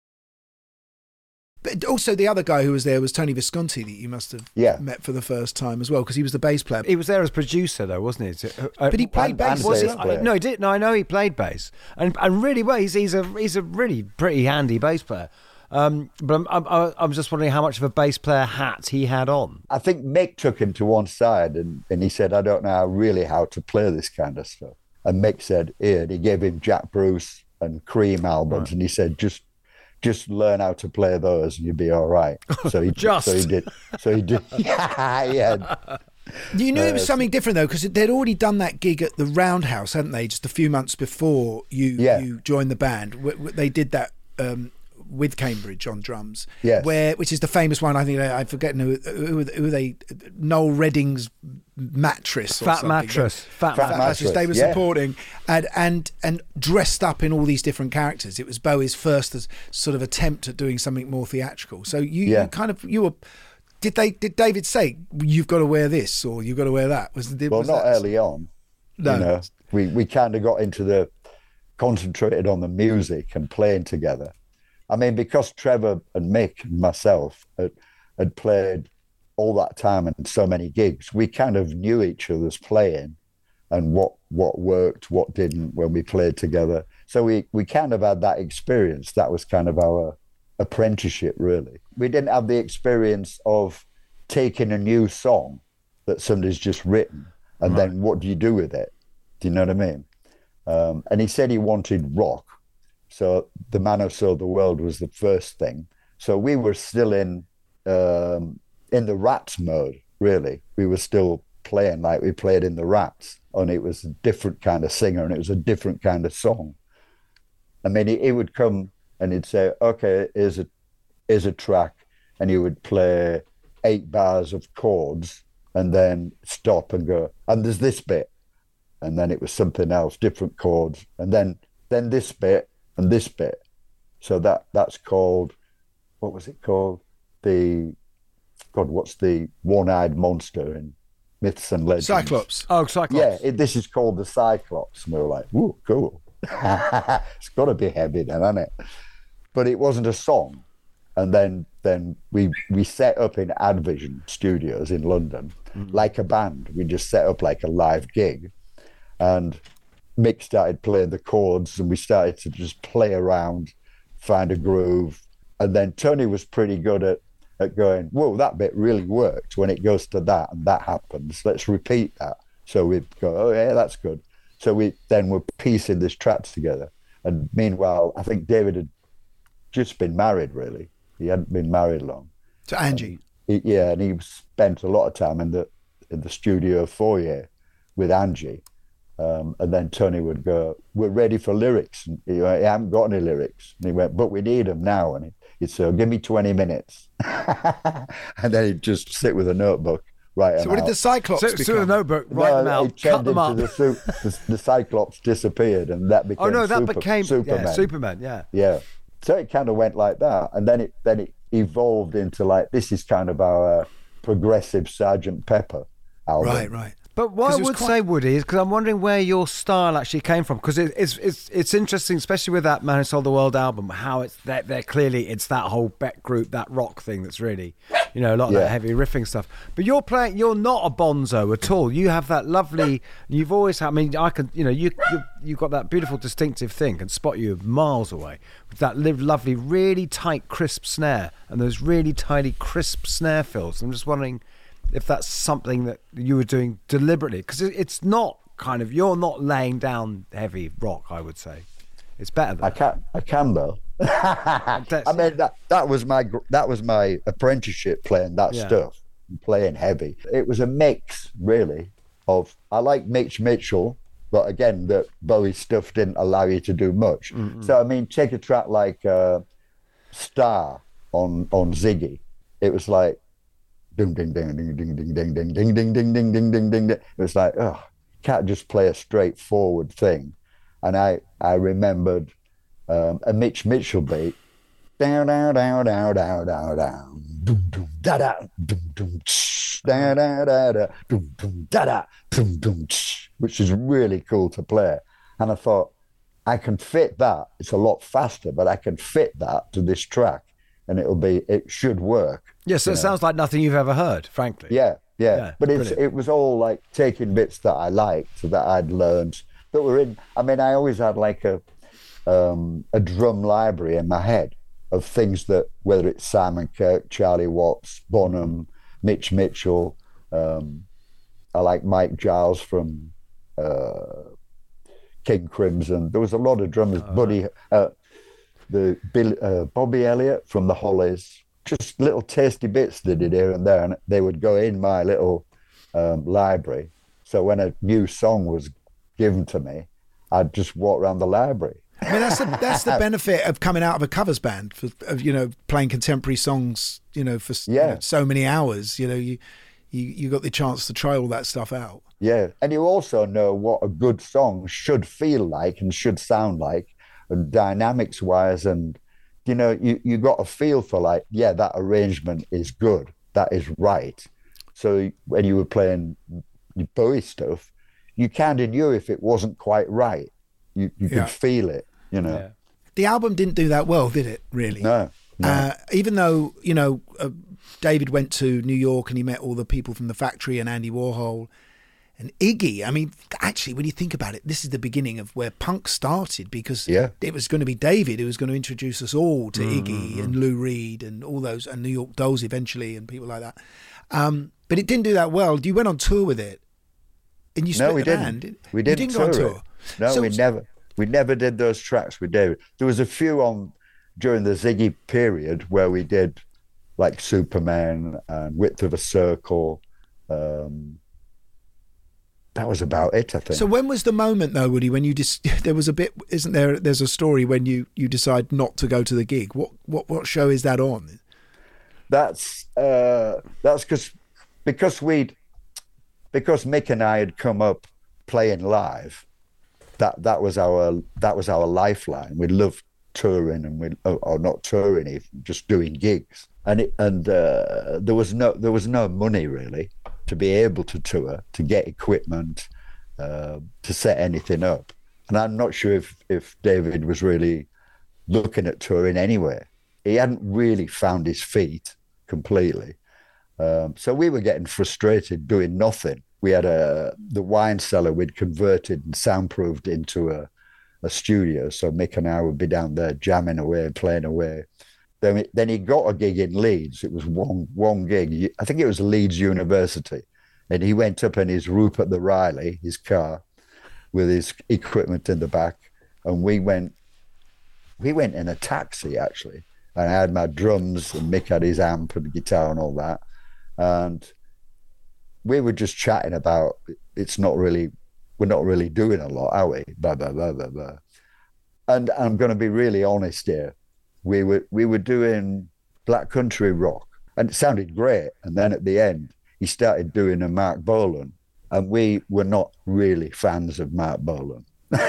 But also the other guy who was there was Tony Visconti, that you must have Yeah. met for the first time as well, because he was the bass player. He was there as producer, though, wasn't he? To- uh, But he played and- bass. and Was he? bass player. No, he did. No, I know he played bass, and and really well. He's he's a he's a really pretty handy bass player. Um, but I'm, I'm I'm just wondering how much of a bass player hat he had on. I think Mick took him to one side and, and he said, I don't know really how to play this kind of stuff. And Mick said, here, and he gave him Jack Bruce and Cream albums, right. And he said, just just learn how to play those and you'll be all right. So he just so he did. So he did. yeah, yeah. You knew Uh, it was something different though, because they'd already done that gig at the Roundhouse, hadn't they? Just a few months before you Yeah. you joined the band, W- w- they did that. Um, with Cambridge on drums, Yes. where which is the famous one. I think I forget who who, who they Noel Redding's mattress, or Fat something. mattress, fat, Fat mattress. mattress. They were yeah. supporting and and and dressed up in all these different characters. It was Bowie's first as, sort of attempt at doing something more theatrical. So you, Yeah. you kind of you were. Did they? Did David say you've got to wear this or you've got to wear that? Was, was Well, not that, early on. No. You know, we, we kind of got into the, concentrated on the music and playing together. I mean, because Trevor and Mick and myself had, had played all that time and so many gigs, we kind of knew each other's playing and what what worked, what didn't when we played together. So we, we kind of had that experience. That was kind of our apprenticeship, really. We didn't have the experience of taking a new song that somebody's just written and Right. then what do you do with it? Do you know what I mean? Um, and he said he wanted rock. So The Man Who Sold the World was the first thing. So we were still in um, in the Rats mode, really. We were still playing like we played in the Rats, only it was a different kind of singer and it was a different kind of song. I mean, he, he would come and he'd say, okay, here's a, here's a track, and he would play eight bars of chords and then stop and go, and there's this bit. And then it was something else, different chords, and then then this bit, and this bit. So that that's called, what was it called? The, God, what's the one-eyed monster in Myths and Legends? Cyclops. Oh, Cyclops. Yeah, it, this is called the Cyclops. And we were like, ooh, cool. It's got to be heavy then, hasn't it? But it wasn't a song. And then then we we set up in Advision Studios in London, mm. like a band. We just set up like a live gig. And Mick started playing the chords, and we started to just play around, find a groove. And then Tony was pretty good at, at going, whoa, that bit really worked when it goes to that and that happens. Let's repeat that. So we'd go, oh, yeah, that's good. So we then were piecing this track together. And meanwhile, I think David had just been married, really. He hadn't been married long. To Angie? He, yeah, and he spent a lot of time in the in the studio foyer with Angie. Um, and then Tony would go, we're ready for lyrics. And he went, I haven't got any lyrics. And he went, but we need them now. And he'd say, give me twenty minutes. And then he'd just sit with a notebook, write them So what out. did the Cyclops So, become? so the notebook, write No, them it out, turned cut them into up. The, su- the, the Cyclops disappeared, and that became Oh no, that Super- became Superman. yeah, Superman. Yeah. Yeah. So it kind of went like that, and then it then it evolved into like, this is kind of our progressive Sergeant Pepper album. Right, right. But what 'Cause I it was would quite- say, Woody, is because I'm wondering where your style actually came from. Because it, it's it's it's interesting, especially with that Man Who Sold the World album, how it's that they're clearly it's that whole Beck group, that rock thing that's really, you know, a lot of Yeah. that heavy riffing stuff. But you're playing, you're not a bonzo at all. You have that lovely. You've always had. I mean, I can, you know, you you you've got that beautiful distinctive thing. Can spot you miles away with that live lovely, really tight, crisp snare and those really tiny, crisp snare fills. I'm just wondering if that's something that you were doing deliberately, because it's not kind of, you're not laying down heavy rock, I would say. It's better than I can I can though. I mean that that was my gr- that was my apprenticeship, playing that Yeah. stuff, playing heavy. It was a mix really of, I like Mitch Mitchell, but again the Bowie stuff didn't allow you to do much. Mm-mm. So I mean, take a track like uh, Star on on Ziggy. It was like ding ding ding ding ding ding ding ding ding ding ding ding ding ding ding. It was like, oh, can't just play a straightforward thing. And I I remembered um, a Mitch Mitchell beat, down down down down down down down, doom doom da da, doom doom tsh, da da da da, doom doom da da, doom doom tsh, which is really cool to play. And I thought, I can fit that. It's a lot faster, but I can fit that to this track, and it'll be, it should work. Yes, yeah, so it know? sounds like nothing you've ever heard, frankly. Yeah, yeah. Yeah, but it's, brilliant. it was all like taking bits that I liked, that I'd learned, that were in. I mean, I always had like a um, a drum library in my head of things that, whether it's Simon Kirke, Charlie Watts, Bonham, Mitch Mitchell, um, I like Mike Giles from uh, King Crimson. There was a lot of drummers, Oh, Buddy, uh, the Bill, uh, Bobby Elliott from the Hollies. Just little tasty bits they did here and there, and they would go in my little um, library. So when a new song was given to me, I'd just walk around the library. I mean, that's the, that's the benefit of coming out of a covers band, for, of, you know, playing contemporary songs, you know, for Yeah. you know, so many hours. You know, you, you you got the chance to try all that stuff out. Yeah, and you also know what a good song should feel like and should sound like, and dynamics-wise, and you know, you, you got a feel for like, yeah, that arrangement is good, that is right. So when you were playing Bowie stuff, you kind of knew if it wasn't quite right. You, you Yeah. could feel it, you know. Yeah. The album didn't do that well, did it, really? No, no. Uh, even though, you know, uh, David went to New York and he met all the people from the Factory and Andy Warhol and Iggy. I mean, actually, when you think about it, this is the beginning of where punk started, because Yeah. it was going to be David who was going to introduce us all to Mm-hmm. Iggy and Lou Reed and all those, and New York Dolls eventually and people like that. Um, but it didn't do that well. You went on tour with it and you split No, we the didn't. band. We You didn't, didn't go on tour tour. it. No, So- we never. We never did those tracks with David. There was a few on during the Ziggy period where we did like Superman and Width of a Circle. Um, that was about it, I think. So when was the moment though, Woody, when you just there was a bit, isn't there? There's a story when you you decide not to go to the gig. What what what show is that on? That's uh, that's because because we'd because Mick and I had come up playing live. That that was our that was our lifeline. We loved touring, and we or, or not touring, even just doing gigs. And it, and uh, there was no there was no money really to be able to tour, to get equipment, uh, to set anything up. And I'm not sure if, if David was really looking at touring anyway. He hadn't really found his feet completely. Um, so we were getting frustrated doing nothing. We had a the wine cellar we'd converted and soundproofed into a, a studio. So Mick and I would be down there jamming away, playing away. Then, we, then he got a gig in Leeds. It was one one gig. I think it was Leeds University. And he went up in his Rupert the Riley, his car, with his equipment in the back. And we went, we went in a taxi, actually. And I had my drums, and Mick had his amp and guitar and all that. And we were just chatting about, it's not really, we're not really doing a lot, are we? Blah, blah, blah, blah, blah. And I'm going to be really honest here. We were we were doing black country rock, and it sounded great. And then at the end, he started doing a Mark Bolan, and we were not really fans of Mark Bolan.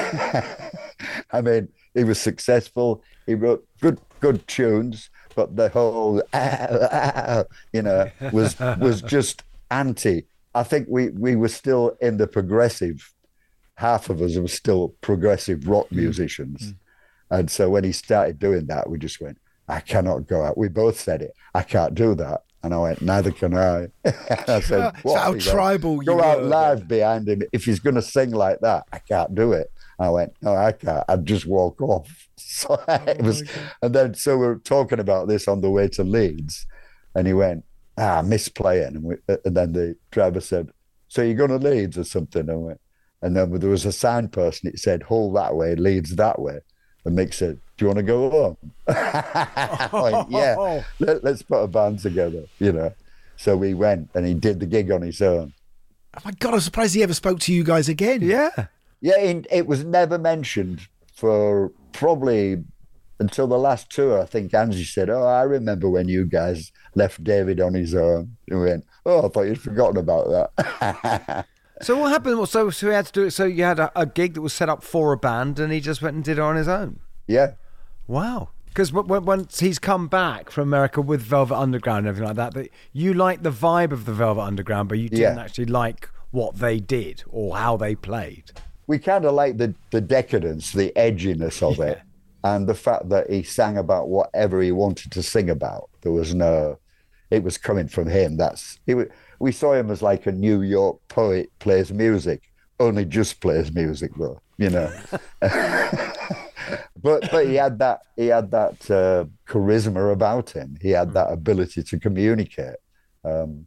I mean, he was successful. He wrote good good tunes, but the whole ah, ah, you know was was just anti. I think we we were still in the progressive. Half of us were still progressive rock musicians. Mm. And so when he started doing that, we just went, I cannot go out. We both said it. I can't do that. And I went, neither can I. I said, what? How tribal go, you go out were, live then. behind him. If he's going to sing like that, I can't do it. I went, no, I can't. I'd just walk off. So it was, and then so we were talking about this on the way to Leeds, and he went, ah, I miss playing. And, we, and then the driver said, so you're going to Leeds or something? And I went, and then there was a signpost, and it said, Hull that way, Leeds that way. And Mick said, do you want to go home? I went, yeah, let, let's put a band together, you know. So we went, and he did the gig on his own. Oh, my God, I'm surprised he ever spoke to you guys again. Yeah. Yeah, it, it was never mentioned for probably until the last tour. I think Angie said, oh, I remember when you guys left David on his own. And we went, oh, I thought you'd forgotten about that. So what happened? So, so he had to do it. So you had a, a gig that was set up for a band, and he just went and did it on his own. Yeah. Wow. Because w- once he's come back from America with Velvet Underground and everything like that, that you liked the vibe of the Velvet Underground, but you didn't Yeah. actually like what they did or how they played. We kind of liked the, the decadence, the edginess of it, and the fact that he sang about whatever he wanted to sing about. There was no, it was coming from him. That's it was, we saw him as like a New York poet, plays music, only just plays music though, you know. but but he had that he had that uh, charisma about him. He had that ability to communicate, um,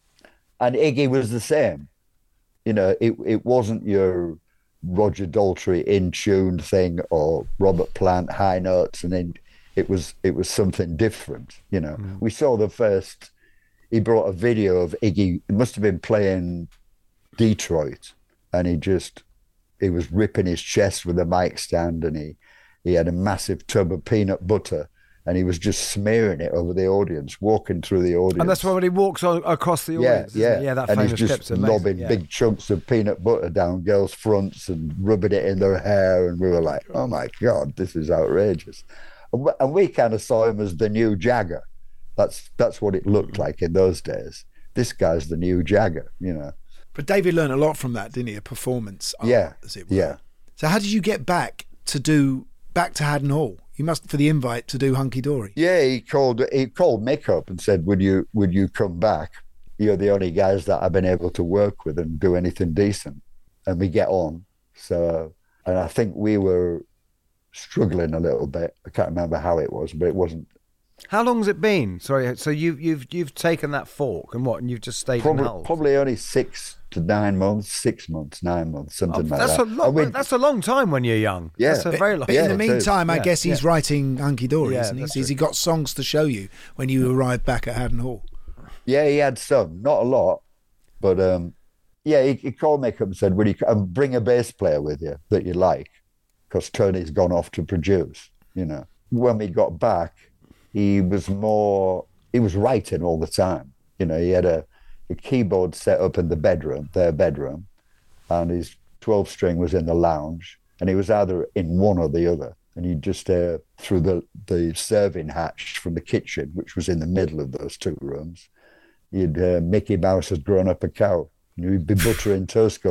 and Iggy was the same. You know, it it wasn't your Roger Daltrey in tune thing or Robert Plant high notes, and then it was it was something different. You know, mm. we saw the first. He brought a video of Iggy. He must have been playing Detroit, and he just he was ripping his chest with a mic stand, and he he had a massive tub of peanut butter, and he was just smearing it over the audience, walking through the audience. And that's why when he walks on, across the audience, yeah, yeah, yeah, that and famous he's just clip's lobbing amazing. Yeah. big chunks of peanut butter down girls' fronts and rubbing it in their hair, and we were like, "Oh my God, this is outrageous!" And we, and we kind of saw him as the new Jagger. That's that's what it looked like in those days. This guy's the new Jagger, you know. But David learned a lot from that, didn't he? A performance art, yeah, as it were. yeah. So how did you get back to do back to Haddon Hall? You must for the invite to do Hunky Dory. Yeah, he called he called Mick up and said, "Would you would you come back? You're the only guys that I've been able to work with and do anything decent." And we get on. So, and I think we were struggling a little bit. I can't remember how it was, but it wasn't. How long's it been? Sorry, so you've you've you've taken that fork and what, and you've just stayed probably, in Hull? Probably only six to nine months, six months, nine months, something oh, like that's that. A long, I mean, that's a long time when you're young. Yeah, that's a but, very long. But yeah, in the meantime, I yeah, guess he's yeah. writing Hunky Dory, Yeah, isn't he? that's Has he got songs to show you when you arrived back at Haddon Hall? Yeah, he had some, not a lot, but um, yeah, he, he called me up and said, "Will you um, bring a bass player with you that you like?" Because Tony's gone off to produce. You know, when we got back, he was more. He was writing all the time. You know, he had a, a keyboard set up in the bedroom, their bedroom, and his twelve string was in the lounge, and he was either in one or the other. And he'd just uh, through the the serving hatch from the kitchen, which was in the middle of those two rooms. You'd uh, Mickey Mouse had grown up a cow, and you'd be buttering toast going,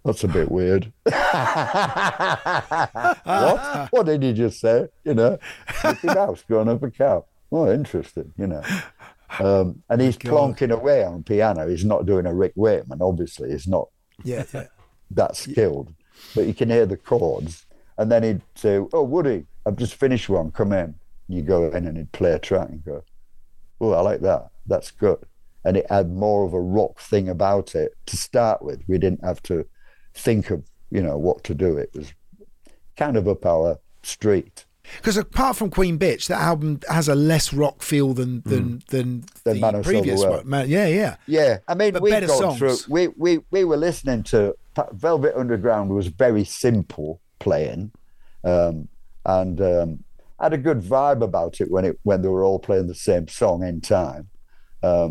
That's a bit weird. What? What did you just say? You know, Mickey Mouse growing up a cow. Oh, interesting, you know. Um, and he's God. plonking away on piano. He's not doing a Rick Wakeman, obviously. He's not yeah, yeah. that skilled. But you can hear the chords. And then he'd say, oh, Woody, I've just finished one, come in. You go in and he'd play a track and go, oh, I like that. That's good. And it had more of a rock thing about it to start with. We didn't have to think of, you know, what to do. It was kind of up our street. Because apart from Queen Bitch, that album has a less rock feel than than mm. than the Man previous one. Man, yeah, yeah, yeah. I mean, but we better gone songs. through. We we we were listening to Velvet Underground. Was very simple playing, um, and um, had a good vibe about it when it when they were all playing the same song in time. Um,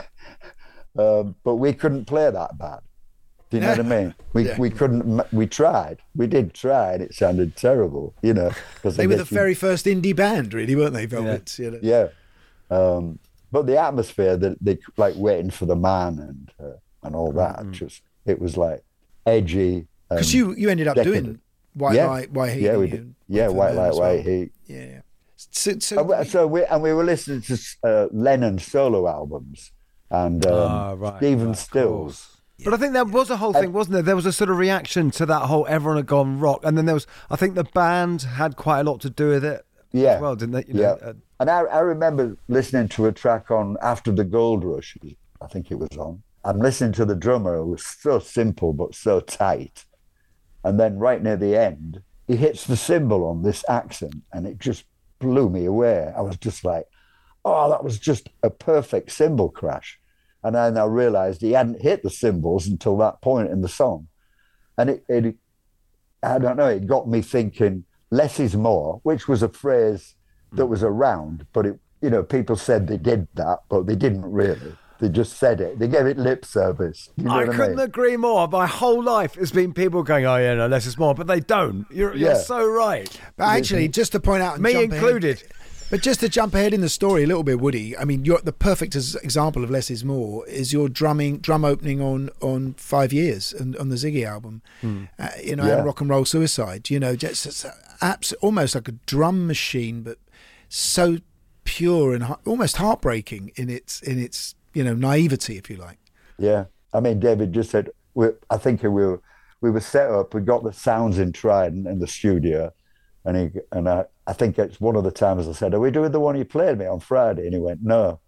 um, but we couldn't play that bad. Do you know what I mean? We yeah. we couldn't. We tried. We did try, and it sounded terrible. You know, because they were the very first indie band, really, weren't they? Velvet. Yeah. You know? Yeah. Um, but the atmosphere that they like waiting for the man and uh, and all that, mm-hmm. just it was like edgy. Because you you ended up decadent. doing White yeah. Light, White Heat. Yeah, we did. Yeah, White Light, well. White Heat. Yeah. So so, and, so we and we were listening to uh, Lennon solo albums and um, oh, right, Stephen right, Stills. But I think there was a whole thing, wasn't there? There was a sort of reaction to that whole everyone had gone rock, and then there was, I think the band had quite a lot to do with it yeah. as well, didn't they? You know, yeah. uh, and I, I remember listening to a track on After the Gold Rush, I think it was on. I'm listening to the drummer, it was so simple but so tight. And then right near the end, he hits the cymbal on this accent, and it just blew me away. I was just like, oh, that was just a perfect cymbal crash. And then I realised he hadn't hit the cymbals until that point in the song. And it, it, I don't know, it got me thinking, less is more, which was a phrase that was around, but it, you know, people said they did that, but they didn't really. They just said it. They gave it lip service. You know I what couldn't I mean? agree more. My whole life has been people going, oh, yeah, no, less is more, but they don't. You're, Yeah. you're so right. But actually, just to point out, and Me jump included. ahead- but just to jump ahead in the story a little bit, Woody. I mean, you're the perfect as- example of less is more is your drumming drum opening on on Five Years and on the Ziggy album. Hmm. Uh, you know, Yeah. and Rock and Roll Suicide. You know, just it's abs- almost like a drum machine, but so pure and ha- almost heartbreaking in its in its you know naivety, if you like. Yeah. I mean, David just said, we, I think we were, we were set up, we got the sounds in Trident in the studio. And he and I, I think it's one of the times I said, are we doing the one you played me on Friday? And he went, no.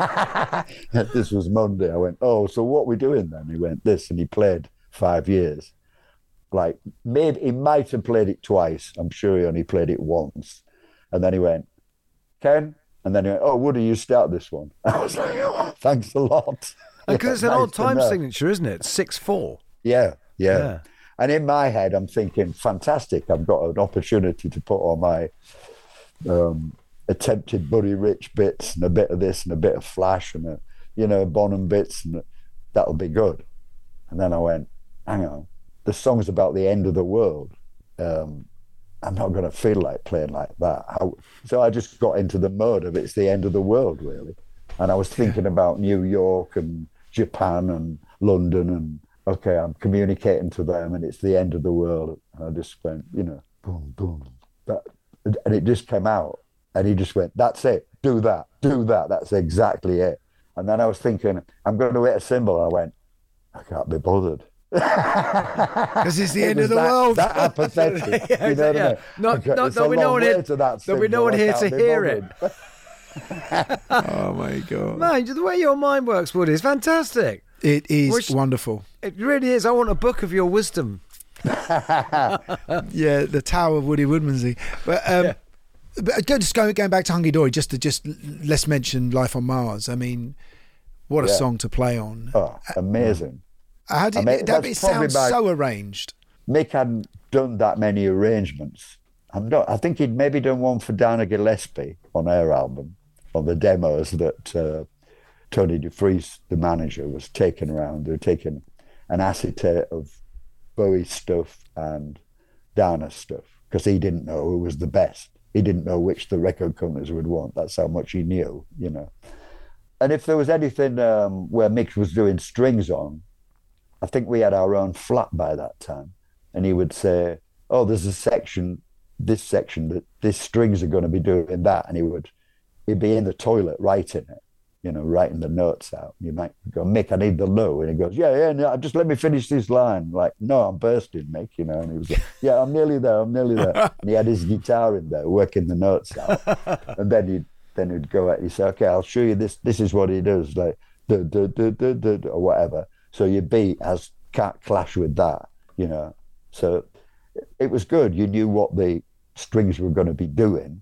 This was Monday. I went, oh, so what are we doing then? He went, this. And he played Five Years. Like, maybe he might have played it twice. I'm sure he only played it once. And then he went, Ken? And then he went, oh, Woody, you start this one. I was like, oh, thanks a lot. Because Yeah, it's an nice old to time know. signature, isn't it? six four. Yeah, yeah, Yeah. And in my head, I'm thinking, fantastic, I've got an opportunity to put all my um, attempted Buddy Rich bits and a bit of this and a bit of Flash and, a, you know, Bonham bits, and that'll be good. And then I went, hang on, the song's about the end of the world. Um, I'm not going to feel like playing like that. I, so I just got into the mode of it's the end of the world, really. And I was thinking about New York and Japan and London and, okay, I'm communicating to them and it's the end of the world. And I just went, you know, boom, boom. That, and it just came out. And he just went, that's it. Do that. Do that. That's exactly it. And then I was thinking, I'm going to hit a cymbal. And I went, I can't be bothered. Because it's the It end was of the that, world. That apathetic. Yeah, you know what yeah. I mean? Not- Okay, not it's that a we know long one way here- to that that we know cymbal, one I here can't to be hear it. bothered. Oh my God. Man, the way your mind works, Woody, is fantastic. It is Which- wonderful. It really is. I want a book of your wisdom. Yeah, the Tower of Woody Woodmansey. But, um, Yeah. but go- just going, going back to Hunky Dory, just to just let's mention Life on Mars. I mean, what a Yeah. song to play on. Oh, amazing. How did I mean, it, that's it probably sounds my- so arranged. Mick hadn't done that many arrangements. I'm not, I think he'd maybe done one for Dana Gillespie on her album, on the demos that uh, Tony DeFries, the manager, was taking around. They were taking an acetate of Bowie stuff and Dana stuff because he didn't know who was the best. He didn't know which the record companies would want. That's how much he knew, you know. And if there was anything um, where Mick was doing strings on, I think we had our own flat by that time. And he would say, oh, there's a section, this section, that these strings are going to be doing that. And he would, he'd be in the toilet writing it, you know, writing the notes out. And you might go, Mick, I need the low. And he goes, yeah, yeah, no, just let me finish this line. Like, no, I'm bursting, Mick, you know. And he was like, yeah, I'm nearly there, I'm nearly there. And he had his guitar in there, working the notes out. And then he'd, then he'd go out, he'd say, okay, I'll show you this. This is what he does, like, duh, duh, duh, duh, duh, duh, or whatever. So your beat has can't clash with that, you know. So it was good. You knew what the strings were going to be doing.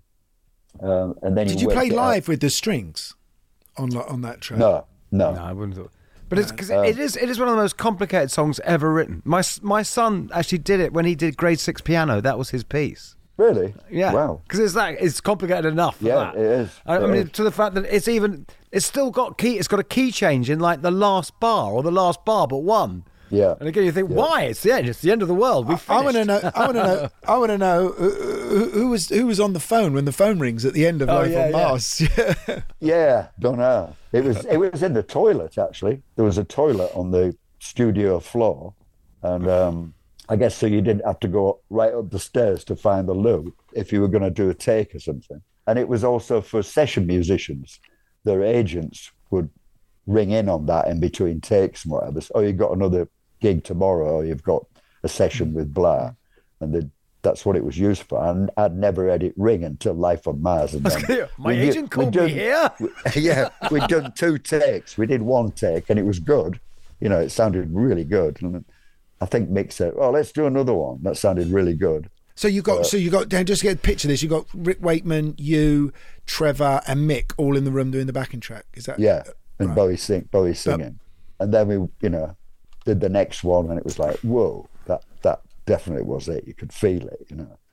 Um, and then did you play live with the strings on on that track? No, no, no, I wouldn't have thought. But it's because um, it is it is one of the most complicated songs ever written. My my son actually did it when he did grade six piano. That was his piece. Really? Yeah. Wow. Because it's like it's complicated enough. For yeah, that. it is. I, it I mean, is. to the fact that it's even it's still got key. It's got a key change in like the last bar or the last bar, but one. Yeah. And again, you think, yeah. why? It's the end. It's the end of the world. We I want to know. I want to know. I want to know who, who was who was on the phone when the phone rings at the end of oh, Life yeah, on Mars. Yeah. yeah, don't know. It was it was in the toilet actually. There was a toilet on the studio floor, and um, I guess so you didn't have to go right up the stairs to find the loo if you were going to do a take or something. And it was also for session musicians. Their agents would ring in on that in between takes and whatever. So, oh, you got another gig tomorrow, or you've got a session with blah, and that's what it was used for. And I'd never had it ring until Life on Mars. And then my agent did, called done, me here. We, yeah, we'd done two takes. We did one take, and it was good. You know, it sounded really good. And I think Mick said, "Oh, let's do another one." That sounded really good. So you got, uh, so you got. Just to get a picture of this. You got Rick Wakeman, you, Trevor, and Mick all in the room doing the backing track. Is that? Yeah, and right. Bowie sing, Bowie singing, but, and then we, you know, did the next one, and it was like, whoa, that that definitely was it. You could feel it, you know.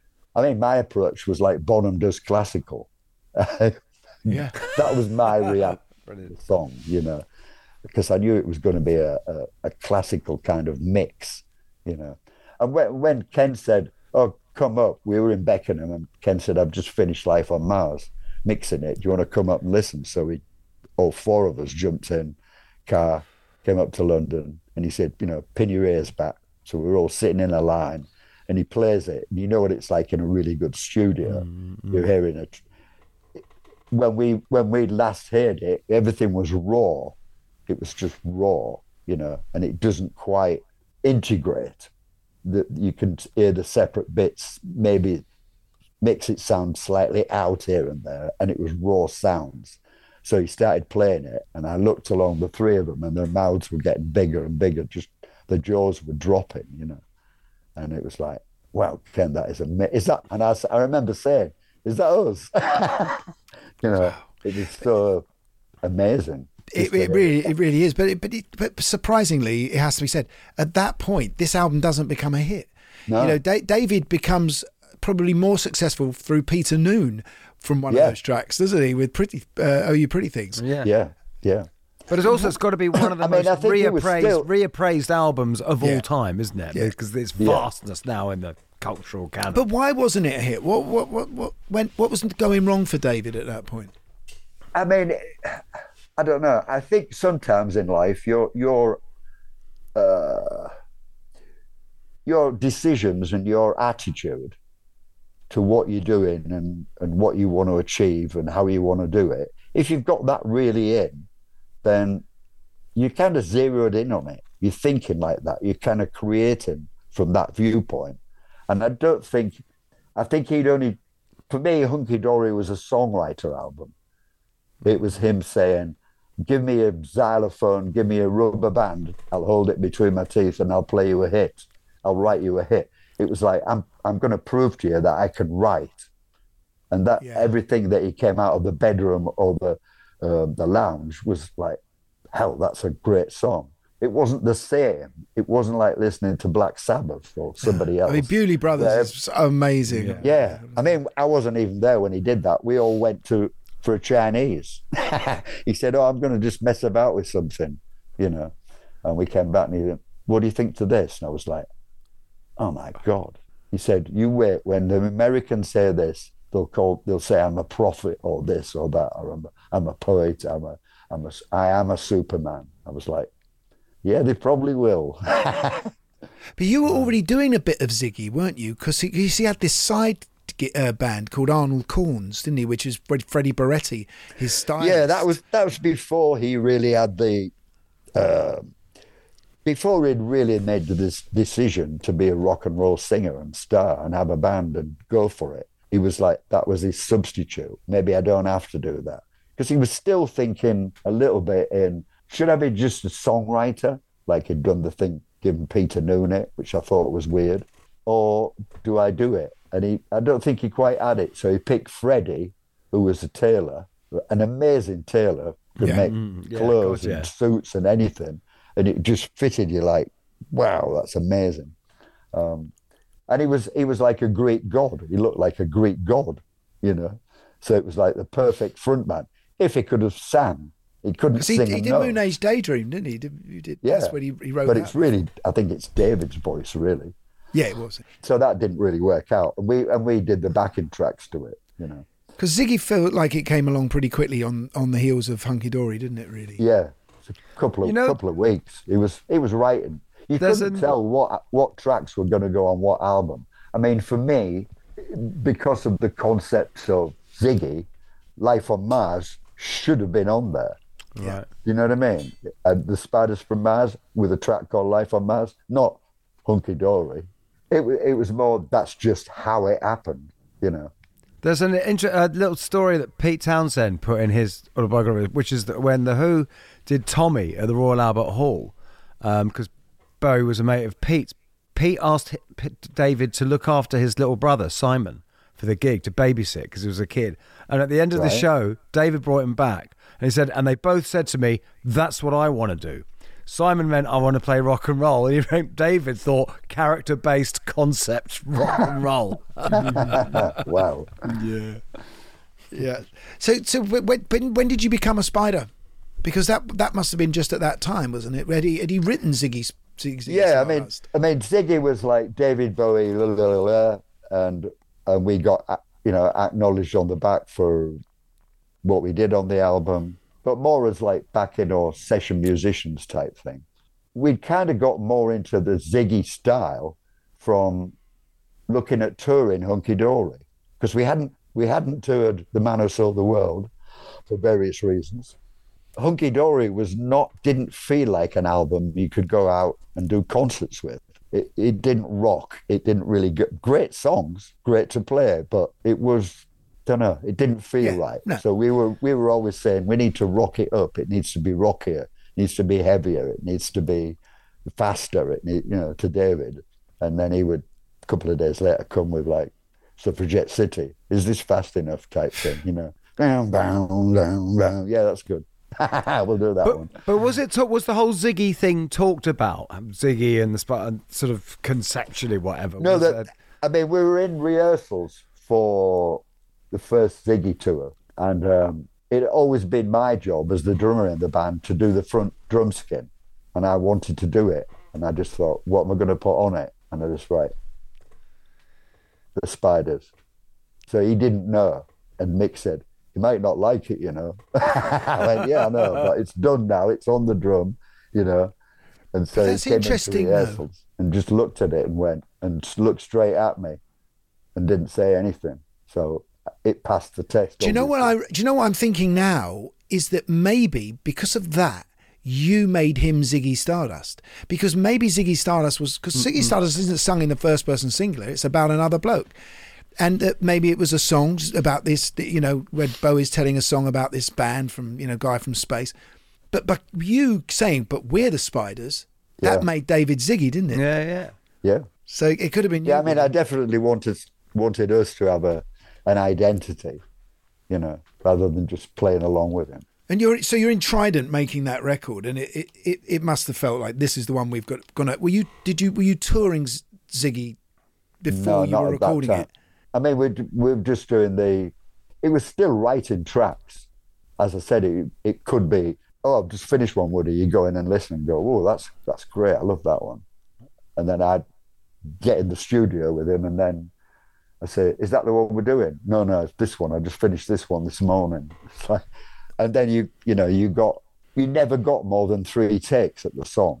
I mean, my approach was like Bonham does classical. Yeah, that was my reaction to the song, you know, because I knew it was going to be a, a, a classical kind of mix, you know. And when, when Ken said, "Oh, come up," we were in Beckenham, and Ken said, "I've just finished Life on Mars, mixing it. Do you want to come up and listen?" So we, all four of us, jumped in car, came up to London, and he said, "You know, pin your ears back." So we were all sitting in a line, and he plays it, and you know what it's like in a really good studio. Mm-hmm. You're hearing it. When we when we last heard it, everything was raw. It was just raw, you know, and it doesn't quite integrate. That you can hear the separate bits, maybe makes it sound slightly out here and there, and it was raw sounds. So he started playing it, and I looked along the three of them, and their mouths were getting bigger and bigger. Just the jaws were dropping, you know. And it was like, wow, Ken, that is amazing. Is that? And I, I remember saying, "Is that us?" You know, it was so amazing. It, it really, it really is. But it, but, it, but surprisingly, it has to be said, at that point, this album doesn't become a hit. No. You know, da- David becomes probably more successful through Peter Noon from one yeah. of those tracks, doesn't he? With pretty, uh, oh, you pretty things. Yeah, yeah, yeah. But it's also it's got to be one of the I mean, most reappraised, still... reappraised albums of yeah. all time, isn't it? Yeah. Because there's vastness yeah. now in the cultural canon. But why wasn't it a hit? What, what, what, what, when, what was going wrong for David at that point? I mean, I don't know. I think sometimes in life, your your uh, your decisions and your attitude to what you're doing and, and what you want to achieve and how you want to do it, if you've got that really in, then you're kind of zeroed in on it. You're thinking like that. You're kind of creating from that viewpoint. And I don't think, I think he'd only, for me, Hunky Dory was a songwriter album. It was him saying, give me a xylophone, give me a rubber band, I'll hold it between my teeth and I'll play you a hit. I'll write you a hit. It was like, I'm I'm going to prove to you that I can write. And that yeah. everything that he came out of the bedroom or the uh, the lounge was like, hell, that's a great song. It wasn't the same. It wasn't like listening to Black Sabbath or somebody else. I mean, Bewley Brothers uh, is amazing. Yeah. yeah. I mean, I wasn't even there when he did that. We all went to for a Chinese. He said, oh, I'm going to just mess about with something, you know. And we came back and he went, what do you think to this? And I was like, oh my God. He said, you wait, when the Americans say this, they'll call, they'll say I'm a prophet or this or that, or I'm a, I'm a poet, I'm a, I'm a, I am a Superman. I was like, Yeah, they probably will. But you were already doing a bit of Ziggy, weren't you? Because he, he had this side uh, band called Arnold Corns, didn't he? Which is Fred, Freddie Beretti, his style. Yeah, that was that was before he really had the, uh, before he'd really made this decision to be a rock and roll singer and star and have a band and go for it. He was like, that was his substitute. Maybe I don't have to do that. Because he was still thinking a little bit in, should I be just a songwriter? Like he'd done the thing, given Peter Noone it, which I thought was weird. Or do I do it? And he, I don't think he quite had it. So he picked Freddie, who was a tailor, an amazing tailor, could Yeah. make Mm, yeah, clothes of course, yeah. and suits and anything. And it just fitted you like, wow, that's amazing. Um, and he was he was like a Greek god. He looked like a Greek god, you know. So it was like the perfect frontman. If he could have sang, he couldn't 'Cause he, sing. he a did note. Moon Age Daydream, didn't he? Did, you did, Yeah, that's when he, he wrote but that. it's really, I think it's David's voice, really. Yeah, it was. So that didn't really work out, and we and we did the backing tracks to it, you know. Because Ziggy felt like it came along pretty quickly on, on the heels of Hunky Dory, didn't it? Really? Yeah, it's a couple of You know- couple of weeks. He was he was writing. You There's couldn't an- tell what what tracks were going to go on what album. I mean, for me, because of the concepts of Ziggy, Life on Mars should have been on there. Right. You know what I mean? And the Spiders from Mars with a track called Life on Mars, not Hunky Dory. It wa- it was more. That's just how it happened. You know. There's an inter- a little story that Pete Townsend put in his autobiography, which is that when The Who did Tommy at the Royal Albert Hall, because Bowie was a mate of Pete's, Pete asked H- P- David to look after his little brother, Simon, for the gig, to babysit, because he was a kid. And at the end of the Right. show, David brought him back, and he said, and they both said to me, that's what I want to do. Simon meant, I want to play rock and roll. And he, David thought, character-based concept rock and roll. Wow. Yeah. Yeah. So, so when, when when did you become a Spider? Because that that must have been just at that time, wasn't it? Had he, had he written Ziggy? Ziggy Yeah, I mean, Stardust? I mean, Ziggy was like David Bowie, la, la, la, la, and and we got uh, you know acknowledged on the back for what we did on the album, but more as like backing or session musicians type thing. We'd kind of got more into the Ziggy style from looking at touring Hunky Dory, because we hadn't we hadn't toured The Man Who Sold the World for various reasons. Hunky Dory was not didn't feel like an album you could go out and do concerts with. It, it didn't rock. It didn't really get great songs, great to play, but it was, don't know, it didn't feel Yeah, right. no. So we were we were always saying we need to rock it up. It needs to be rockier. It needs to be heavier. It needs to be faster. It need, you know, to David, and then he would a couple of days later come with like Suffragette City. Is this fast enough? Type thing, you know. Down, down, down, down. Yeah, that's good. We'll do that one. But, but was it ta- was the whole Ziggy thing talked about? Um, Ziggy and the Sp- and sort of conceptually, whatever. No, was that it- I mean, we were in rehearsals for the first Ziggy tour, and um, it had always been my job as the drummer in the band to do the front drum skin, and I wanted to do it, and I just thought, what am I going to put on it? And I just write the Spiders. So he didn't know, and Mick said, you might not like it, you know. I went, yeah, I know, but it's done now. It's on the drum, you know. And so That's he came interesting, into though. rehearsals and just looked at it and went and just looked straight at me and didn't say anything. So it passed the test. Do you know what I? Do you know what I'm thinking now? Is that maybe because of that you made him Ziggy Stardust? Because maybe Ziggy Stardust was because Ziggy Stardust isn't sung in the first person singular. It's about another bloke. And that maybe it was a song about this, you know, where Bowie's telling a song about this band from, you know, guy from space. But but you saying, but we're the Spiders, that Yeah. made David Ziggy, didn't it? Yeah, yeah. Yeah. So it could have been. Yeah, you. I mean, I definitely wanted wanted us to have a an identity, you know, rather than just playing along with him. And you're so you're in Trident making that record, and it it, it, it must have felt like this is the one we've got. Gonna. Were you did you were you touring Z- Ziggy before No, you not were at that recording time. it? I mean, we're, we're just doing the, it was still writing tracks. As I said, it, it could be, oh, I've just finished one, Woody. You go in and listen and go, oh, that's that's great. I love that one. And then I'd get in the studio with him and then I say, is that the one we're doing? No, no, it's this one. I just finished this one this morning. It's like, and then you, you know, you got, you never got more than three takes at the song.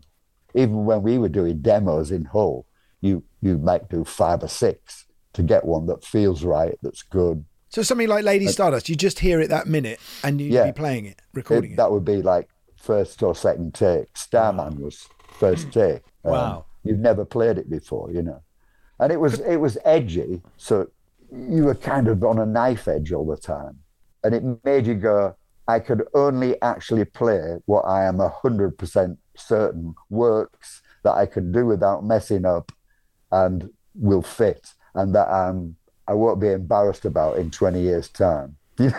even when we were doing demos in Hull, you you might do five or six to get one that feels right, that's good. So something like Lady Stardust, you just hear it that minute and you'd yeah, be playing it, recording it, it. That would be like first or second take. Starman wow. was first take. Um, wow. You've never played it before, you know. And it was it was edgy, so you were kind of on a knife edge all the time. And it made you go, I could only actually play what I am one hundred percent certain works that I could do without messing up and will fit, and that I'm, I won't be embarrassed about in twenty years' time.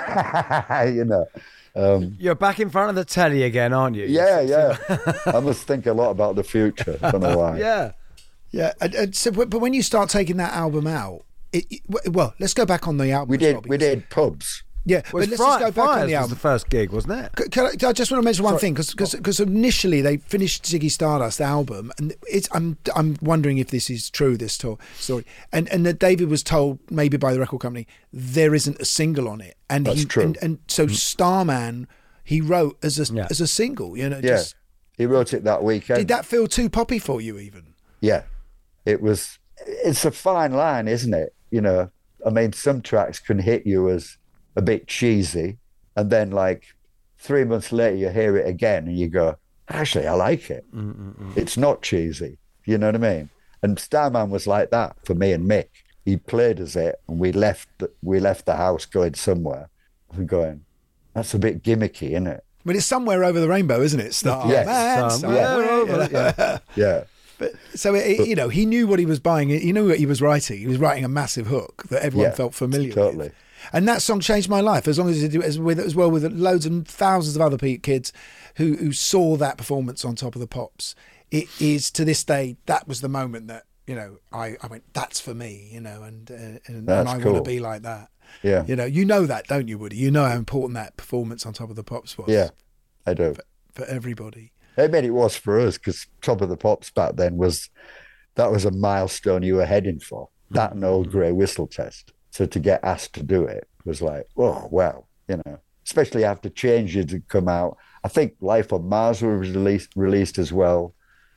You know. Um, You're back in front of the telly again, aren't you? Yeah, yeah. I must think a lot about the future. I don't know why. Yeah. Yeah. And, and so, but when you start taking that album out, it, it, well, let's go back on the album. We did, well, we did pubs. Yeah, well, but let's Fri- just go back Friars on the album. Was the first gig, wasn't it? Can, can I, I just want to mention one Sorry. thing, because because initially they finished Ziggy Stardust album, and it's I'm I'm wondering if this is true, this to- story, and and that David was told maybe by the record company there isn't a single on it, and That's he true. And, and so Mm. Starman he wrote as a Yeah. as a single, you know. Yeah, Just, he wrote it that weekend. did that feel too poppy for you even? Yeah, it was. It's a fine line, isn't it? You know, I mean, some tracks can hit you as a bit cheesy, and then like three months later you hear it again and you go, actually I like it. Mm-mm-mm. It's not cheesy, you know what I mean? And Starman was like that for me and Mick. He played as it, and we left the, we left the house going somewhere and going, that's a bit gimmicky, isn't it? But it's somewhere over the rainbow, isn't it? Star Yes. Man, Somewhere somewhere over. yeah. yeah. But, so it, you know, he knew what he was buying. He knew what he was writing. He was writing a massive hook that everyone Yeah, felt familiar totally. with. And that song changed my life, as long as it did as, with, as well with loads and thousands of other pe- kids who, who saw that performance on Top of the Pops. It is, to this day, that was the moment that, you know, I, I went, that's for me, you know, and, uh, and, and I cool. want to be like that. Yeah. You know, you know that, don't you, Woody? You know how important that performance on Top of the Pops was. Yeah, I do. For, for everybody. I mean, it was for us, because Top of the Pops back then was, that was a milestone you were heading for. That and Old Grey Whistle Test. So to get asked to do it was like, oh, well, you know, especially after Changes had come out. I think Life on Mars was released, released as well.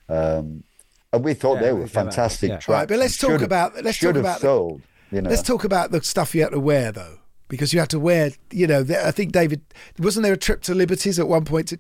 Um, and we thought Yeah, they were they came out, fantastic yeah. tracks. Right, but let's Should talk have- about let's should talk have about sold, the, you know. let's talk about the stuff you had to wear though, because you had to wear. You know, I think David, wasn't there a trip to Liberties at one point? To...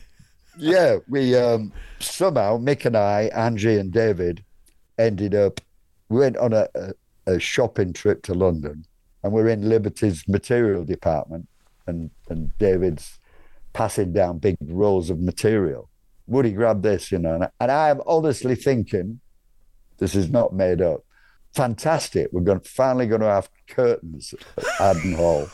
Yeah, we um, somehow, Mick and I, Angie and David, ended up, we went on a, a, a shopping trip to London, and we're in Liberty's material department, and, and David's passing down big rolls of material. Woody, grab this, you know, and, and I am honestly thinking, this is not made up. Fantastic, we're going finally going to have curtains at Arden Hall.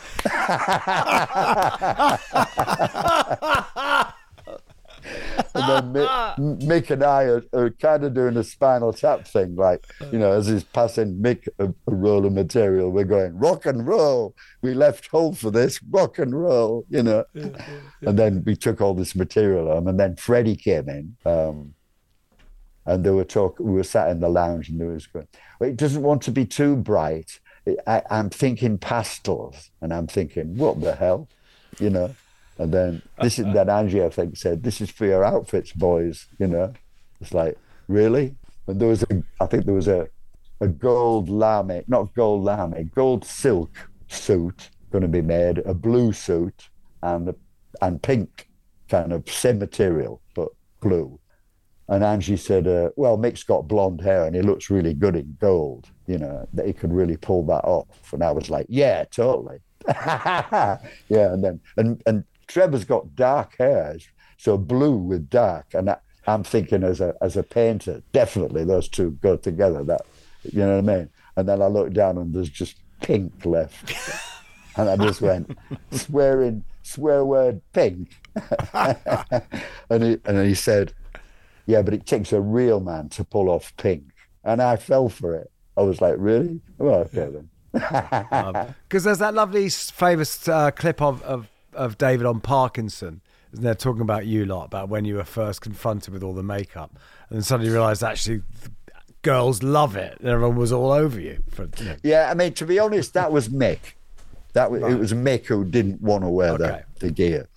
And then Mick, Mick and I are, are kind of doing a Spinal Tap thing, like, you know, as he's passing Mick a, a roll of material, we're going, rock and roll. We left Hull for this, rock and roll, you know. Yeah, yeah, yeah. And then we took all this material home, and then Freddie came in, um, and they were talking, we were sat in the lounge, and they was going, well, it doesn't want to be too bright. I, I'm thinking pastels, and I'm thinking, what the hell, you know? And then this is that Angie, I think, said, this is for your outfits, boys, you know. It's like, really? And there was a, I think there was a, a gold lame, not gold lame, gold silk suit going to be made, a blue suit, and a, and pink kind of same material, but blue. And Angie said, uh, well, Mick's got blonde hair and he looks really good in gold, you know, that he could really pull that off. And I was like, yeah, totally. Yeah, and then, and, and Trevor's got dark hair, so blue with dark. And I, I'm thinking as a as a painter, definitely those two go together, that, you know what I mean? And then I looked down and there's just pink left. And I just went, swearing, swear word pink. and, he, and he said, yeah, but it takes a real man to pull off pink. And I fell for it. I was like, really? Well, okay then. Because um, there's that lovely famous uh, clip of, of, of David on Parkinson, isn't there, talking about you lot, about when you were first confronted with all the makeup, and then suddenly realised actually girls love it, and everyone was all over you. For, you know. Yeah, I mean, to be honest, that was Mick. That was, right. It was Mick who didn't want to wear okay. the, the gear.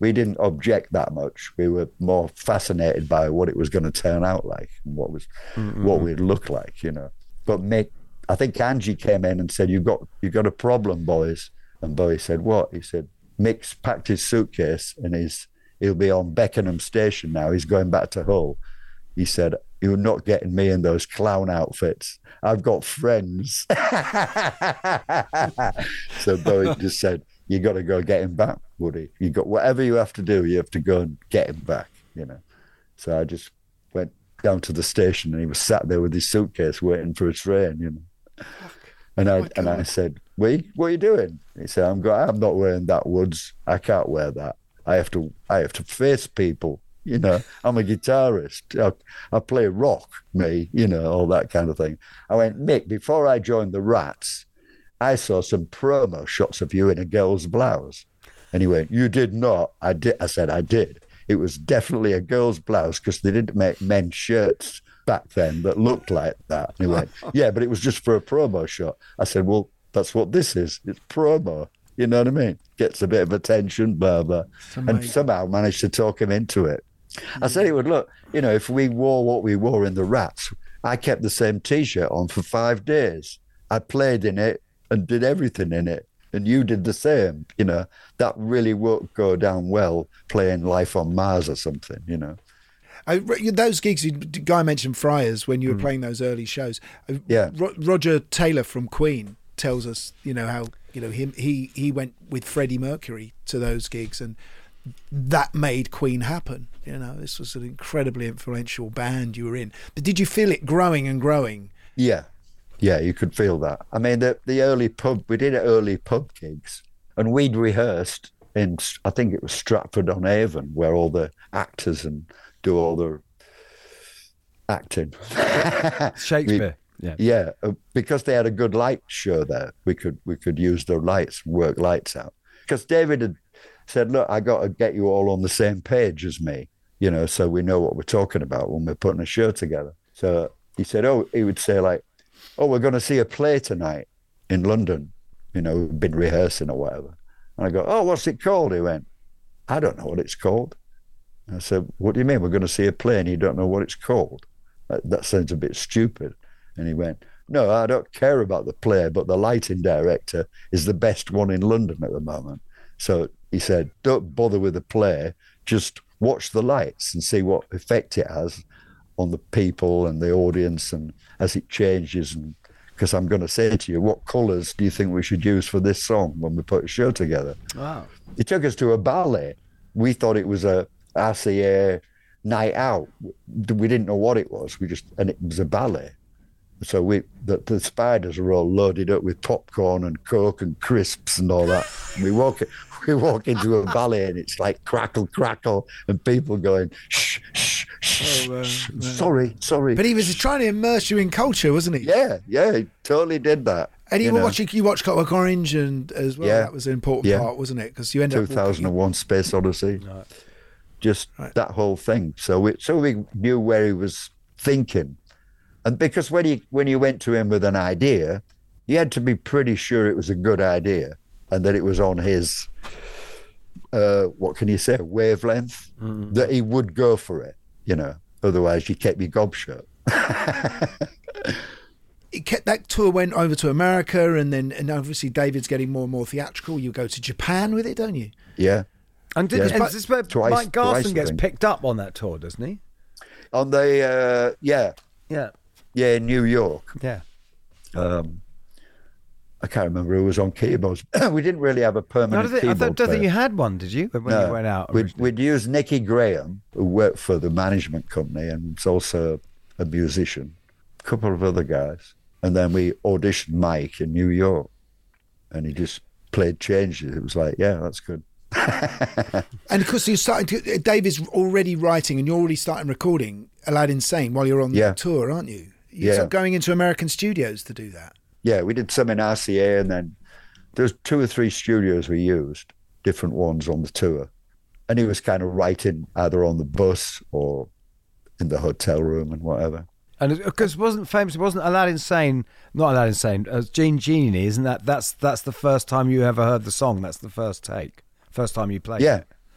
we didn't object that much. We were more fascinated by what it was going to turn out like and what was mm-hmm. what we'd look like, you know. But Mick, I think Angie came in and said, "You've got you've got a problem, boys." And Bowie said, "What?" He said, "Mick's packed his suitcase and he's he'll be on Beckenham Station now. He's going back to Hull." He said, "You're not getting me in those clown outfits. I've got friends." So Bowie just said, "You got to go get him back, Woody. You got whatever you have to do. You have to go and get him back." You know. So I just went down to the station and he was sat there with his suitcase waiting for a train. You know. And I oh and I said, "We, what are you doing?" He said, "I'm go- I'm not wearing that, Woods. I can't wear that. I have to I have to face people. You know, I'm a guitarist. I, I play rock, me, you know, all that kind of thing." I went, "Mick, before I joined the Rats, I saw some promo shots of you in a girl's blouse." And he went, "You did not." I did. I said, "I did. It was definitely a girl's blouse because they didn't make men's shirts back then that looked like that." And he went, "Yeah, but it was just for a promo shot." I said, "Well, that's what this is. It's promo." You know what I mean? Gets a bit of attention, blah, blah. And somehow managed to talk him into it. I said he would, "Look, you know, if we wore what we wore in the Rats, I kept the same T-shirt on for five days. I played in it and did everything in it. And you did the same, you know. That really won't go down well playing Life on Mars or something, you know." I, those gigs, Guy mentioned Friars when you were mm. playing those early shows. Yeah. Ro- Roger Taylor from Queen tells us, you know, how, you know, him he he went with Freddie Mercury to those gigs and that made Queen happen. You know, this was an incredibly influential band you were in. But did you feel it growing and growing? Yeah. Yeah, you could feel that. I mean, the the early pub, we did early pub gigs and we'd rehearsed in, I think it was Stratford-on-Avon, where all the actors and do all the acting. Shakespeare. We, yeah, yeah, because they had a good light show there. We could we could use the lights and work lights out. Because David had said, "Look, I got to get you all on the same page as me, you know, so we know what we're talking about when we're putting a show together." So he said, "Oh," he would say like, "Oh, we're going to see a play tonight in London. You know, we've been rehearsing or whatever." And I go, "Oh, what's it called?" He went, "I don't know what it's called." I said, "What do you mean we're going to see a play and you don't know what it's called? That, that sounds a bit stupid." And he went, "No, I don't care about the play, but the lighting director is the best one in London at the moment." So he said, "Don't bother with the play, just watch the lights and see what effect it has on the people and the audience and as it changes. And because I'm going to say to you, what colours do you think we should use for this song when we put a show together?" Wow. He took us to a ballet. We thought it was a R C A night out. We didn't know what it was. We just, and it was a ballet. So we, the, the spiders are all loaded up with popcorn and Coke and crisps and all that. And we walk, we walk into a ballet and it's like crackle, crackle, and people going, shh, shh, shh, oh, uh, shh sorry, sorry. But he was trying to immerse you in culture, wasn't he? Yeah, yeah, he totally did that. And you, you were know. watching, you watched Clockwork Orange and as well. Yeah. That was an important yeah. part, wasn't it? Because you ended two thousand one up Space Odyssey. Right. Just right. that whole thing. So we, so we knew where he was thinking. And because when you when you went to him with an idea, you had to be pretty sure it was a good idea and that it was on his, uh, what can you say, wavelength, mm-hmm. that he would go for it, you know. Otherwise, you kept your gob shut. It kept, that tour went over to America, and then and obviously David's getting more and more theatrical. You go to Japan with it, don't you? Yeah. And did, yeah. is this where twice, Mike Garson twice, gets picked up on that tour, doesn't he? On the, uh, yeah. Yeah. Yeah, in New York. Yeah. Um, I can't remember who was on keyboards. We didn't really have a permanent no, I keyboard I don't player. think you had one, did you, when no, you went out? We'd, we'd use Nicky Graham, who worked for the management company and was also a musician, a couple of other guys. And then we auditioned Mike in New York, and he just played changes. It was like, yeah, that's good. And of course, you're starting to, David's already writing and you're already starting recording Aladdin Sane while you're on yeah. the tour, aren't you? You're yeah. going into American studios to do that. Yeah, we did some in R C A, and then there's two or three studios we used, different ones on the tour. And he was kind of writing either on the bus or in the hotel room and whatever. And because it wasn't famous, it wasn't Aladdin Sane, not Aladdin Sane, uh, Gene Genie, isn't that? That's that's the first time you ever heard the song. That's the first take, first time you played yeah. it.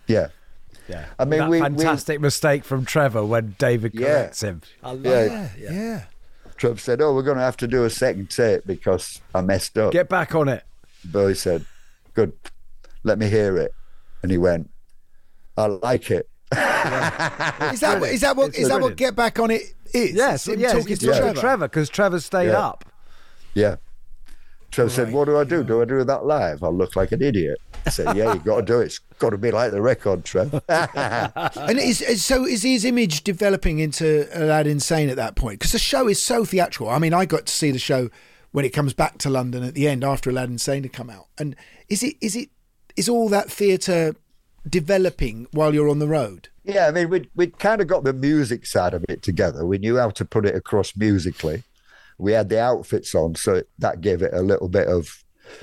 Yeah. Yeah. I mean, that we, fantastic we, mistake from Trevor when David corrects yeah. him. I love yeah. that. Yeah, yeah. Trev said, "Oh, we're going to have to do a second tape because I messed up." Get back on it. Bowie said, "Good, let me hear it." And he went, "I like it." Yeah. Is that is that what It's is that brilliant. what Get Back on It is? Yes, Him yes, talking he's to talking Trevor. to Trevor because Trevor stayed Yeah. up. Yeah. Trev said, "What do I do? Do I do that live? I look like an idiot." I said, "Yeah, you got to do it. It's got to be like the record, Trev." And is, is so is his image developing into Aladdin Sane at that point? Because the show is so theatrical. I mean, I got to see the show when it comes back to London at the end after Aladdin Sane had come out. And is it is it is all that theatre developing while you're on the road? Yeah, I mean, we'd, we'd kind of got the music side of it together. We knew how to put it across musically. We had the outfits on, so that gave it a little bit of,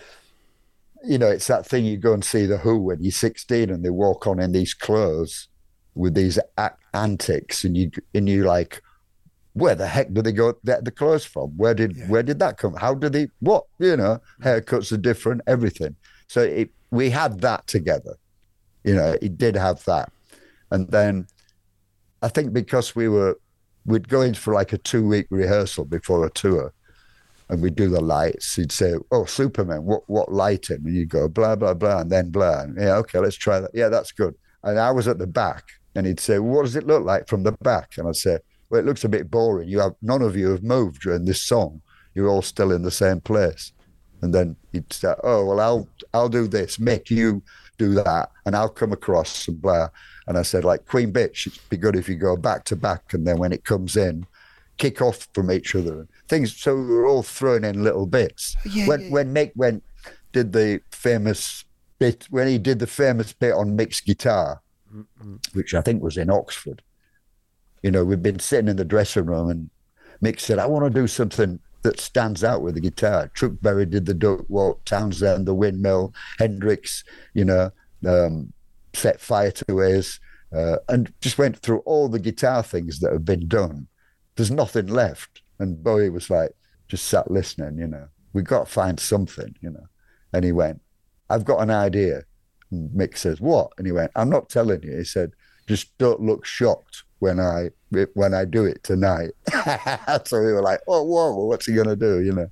you know, it's that thing you go and see The Who when you're sixteen and they walk on in these clothes with these a- antics, and you and you like, where the heck do they go get the clothes from? Where did yeah. where did that come? How did they? What you know? Haircuts are different, everything. So it, we had that together. You know, it did have that, and then I think because we were. We'd go in for like a two-week rehearsal before a tour, and we'd do the lights. He'd say, "Oh, Superman, what what lighting?" And you'd go, blah, blah, blah, and then blah. And, yeah, okay, let's try that. Yeah, that's good. And I was at the back, and he'd say, "What does it look like from the back?" And I'd say, "Well, it looks a bit boring. You have none of you have moved during this song. You're all still in the same place." And then he'd say, "Oh, well, I'll I'll do this. Mick, you do that, and I'll come across and blah." And I said, like, Queen Bitch, it'd be good if you go back to back, and then when it comes in, kick off from each other. Things, so we were all throwing in little bits. Yeah, when yeah. when Mick went, did the famous bit, when he did the famous bit on Mick's guitar, mm-hmm. which I think was in Oxford, you know, we'd been sitting in the dressing room, and Mick said, "I want to do something that stands out with the guitar." Chuck Berry did the Duck Walk, Townsend, the Windmill, Hendrix, you know, um, Set Fire to His, uh, and just went through all the guitar things that have been done. There's nothing left. And Bowie was like, just sat listening, you know, we got to find something, you know. And he went, "I've got an idea." And Mick says, "What?" And he went, "I'm not telling you." He said, "Just don't look shocked when I when I do it tonight." So we were like, "Oh, whoa, what's he going to do?" You know.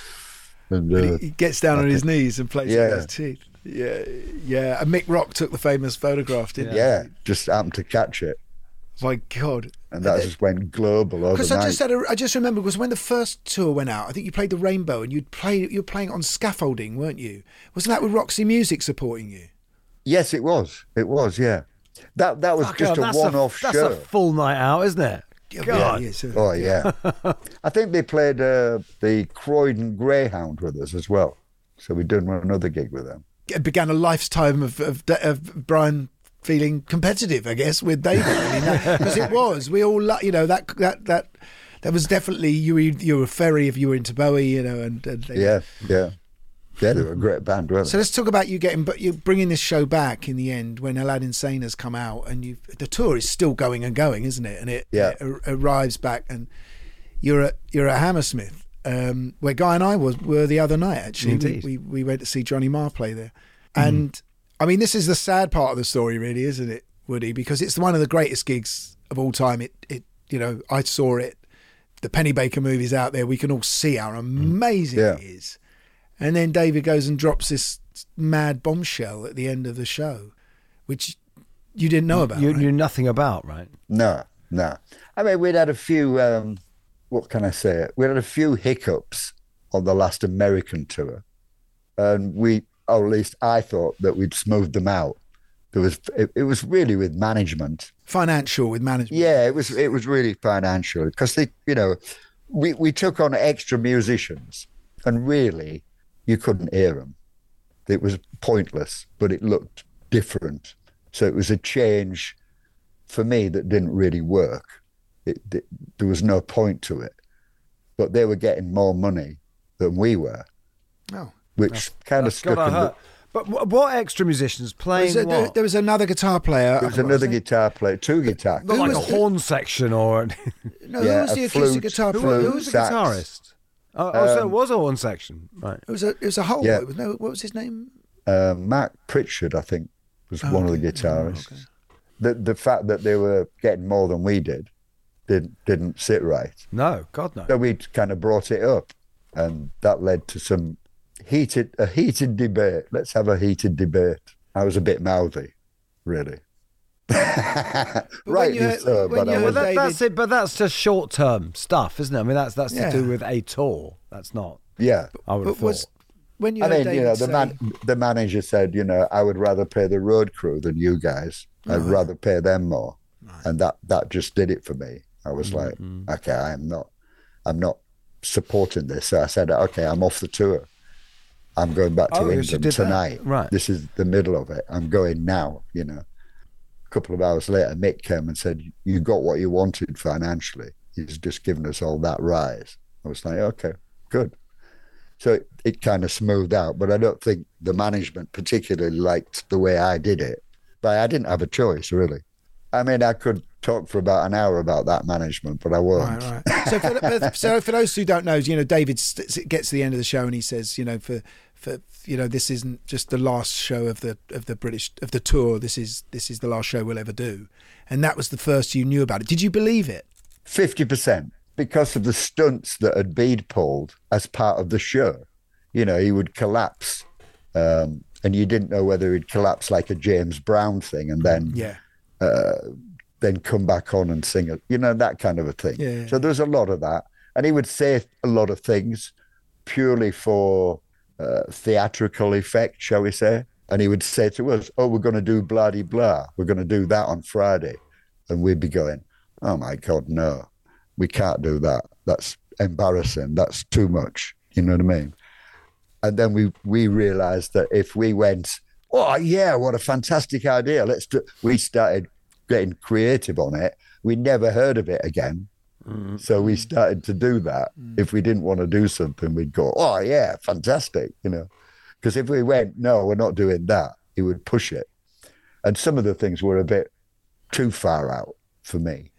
And, uh, he gets down on his knees and plays yeah. with his teeth. Yeah, yeah. And Mick Rock took the famous photograph, didn't yeah. he? Yeah, just happened to catch it. My God. And that just went global overnight. Because I just had a, I just remember because when the first tour went out, I think you played the Rainbow, and you'd play you were playing on scaffolding, weren't you? Wasn't that with Roxy Music supporting you? Yes, it was. It was. Yeah. That that was Fuck just hell, a one-off that's show. That's a full night out, isn't it? God. Yeah, yeah, oh yeah. I think they played uh, the Croydon Greyhound with us as well. So we did another gig with them. It began a lifetime of of, of Brian feeling competitive, I guess, with David. Because it was. We all, you know, that that that that was definitely you. Were, you were Ferry if you were into Bowie, you know, and, and they, yeah, yeah, yeah. They were a great band, weren't they? So let's talk about you getting, but you're bringing this show back in the end when Aladdin Sane has come out, and you the tour is still going and going, isn't it? And it, yeah. it arrives back, and you're at you're at Hammersmith. Um, where Guy and I was were the other night, actually. Indeed. We, we we went to see Johnny Marr play there. And mm. I mean, this is the sad part of the story, really, isn't it, Woody? Because it's one of the greatest gigs of all time. It, it you know, I saw it. The Penny Baker movie's out there. We can all see how amazing yeah. it is. And then David goes and drops this mad bombshell at the end of the show, which you didn't know about. You right? knew nothing about, right? No, no. I mean, we'd had a few... Um, what can I say? We had a few hiccups on the last American tour, and we, or at least I thought that we'd smoothed them out. There was, it, it was really with management, financial with management. Yeah, it was, it was really financial because they, you know, we we took on extra musicians, and really, you couldn't hear them. It was pointless, but it looked different. So it was a change for me that didn't really work. It, it, there was no point to it, but they were getting more money than we were, oh, which kind of stuck in the... But what extra musicians playing there, what? There, there was another guitar player. There was another guitar player, two guitar Not like a horn section or... no, yeah, who was the acoustic flute, guitar who, player? who was the sax. guitarist? Oh, oh so it Um, was a horn section, right? It was a, it was a whole... Yeah. It was, no, what was his name? Uh, Mark Pritchard, I think. was Oh, one okay. of the guitarists. Oh, okay. The the fact that they were getting more than we did didn't didn't sit right. No, God no. So we kind of brought it up, and that led to some heated a heated debate. Let's have a heated debate. I was a bit mouthy, really. Rightly heard- so, when but you I heard was. That, David- that's it, but that's just short-term stuff, isn't it? I mean, that's that's Yeah. to do with a tour. That's not. Yeah. I would have But thought. was when you I heard mean, David you know, the say, man, the manager said, you know, I would rather pay the road crew than you guys. I'd Right. rather pay them more, and that that just did it for me. I was Mm-hmm. like, okay, I'm not, I'm not supporting this. So I said, okay, I'm off the tour. I'm going back to Oh, yes, you England did that. tonight. Right. This is the middle of it. I'm going now. You know. A couple of hours later, Mick came and said, "You got what you wanted financially. He's just given us all that rise." I was like, "Okay, good." So it, it kind of smoothed out, but I don't think the management particularly liked the way I did it. But I didn't have a choice, really. I mean, I could talk for about an hour about that management, but I won't. Right, right. So for, so for those who don't know, you know, David st- gets to the end of the show and he says, you know, for for you know, this isn't just the last show of the of the British of the tour. This is this is the last show we'll ever do, and that was the first you knew about it. Did you believe it? Fifty percent because of the stunts that had been pulled as part of the show. You know, he would collapse, um, and you didn't know whether he'd collapse like a James Brown thing, and then Yeah. uh, then come back on and sing it. You know, that kind of a thing. Yeah, yeah, so there's a lot of that, and he would say a lot of things purely for uh, theatrical effect, shall we say? And he would say to us, "Oh, we're going to do blah de blah. We're going to do that on Friday," and we'd be going, "Oh my God, no, we can't do that. That's embarrassing. That's too much." You know what I mean? And then we we realised that if we went, "Oh yeah, what a fantastic idea! Let's do," we started getting creative on it. We never heard of it again. Mm. So we started to do that. Mm. If we didn't want to do something, we'd go, "Oh yeah, fantastic," you know. Because if we went, "No, we're not doing that," he would push it. And some of the things were a bit too far out for me.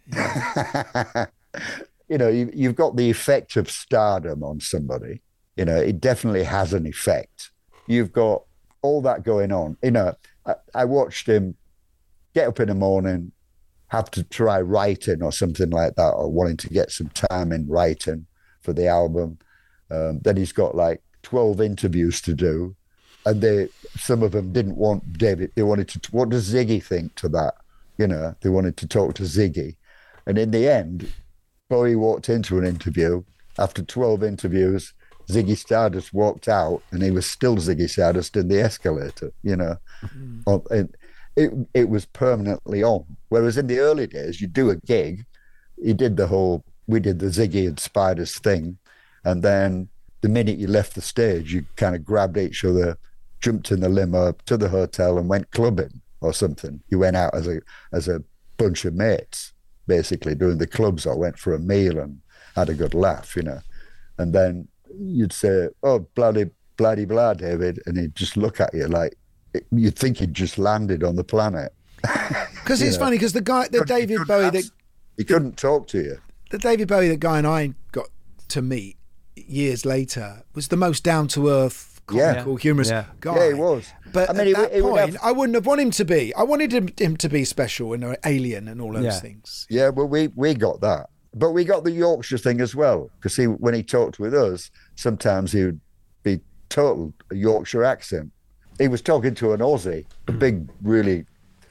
Yeah. You know, you, you've got the effect of stardom on somebody. You know, it definitely has an effect. You've got all that going on. You know, I, I watched him get up in the morning, have to try writing or something like that, or wanting to get some time in writing for the album. Um, then he's got like twelve interviews to do. And they, some of them didn't want David. They wanted to, what does Ziggy think to that? You know, they wanted to talk to Ziggy. And in the end, Bowie walked into an interview. After twelve interviews, Ziggy Stardust walked out, and he was still Ziggy Stardust in the escalator, you know. Mm. And it, it was permanently on. Whereas in the early days, you do a gig, he did the whole, we did the Ziggy and Spiders thing, and then the minute you left the stage, you kind of grabbed each other, jumped in the limo to the hotel and went clubbing or something. You went out as a as a bunch of mates, basically doing the clubs, or went for a meal and had a good laugh, you know. And then you'd say, "Oh, bloody, bloody, blah, David," and he'd just look at you like you'd think he'd just landed on the planet. Because it's know? funny, because the guy, the David Bowie that he couldn't talk to you. The David Bowie that Guy and I got to meet years later was the most down to earth, comical, yeah. humorous yeah. guy. Yeah, he was. But I mean, at he, that he point, have... I wouldn't have wanted him to be. I wanted him, him to be special and an alien and all those yeah. things. Yeah, well, we we got that. But we got the Yorkshire thing as well, because he, when he talked with us, sometimes he would be total Yorkshire accent. He was talking to an Aussie, a big, really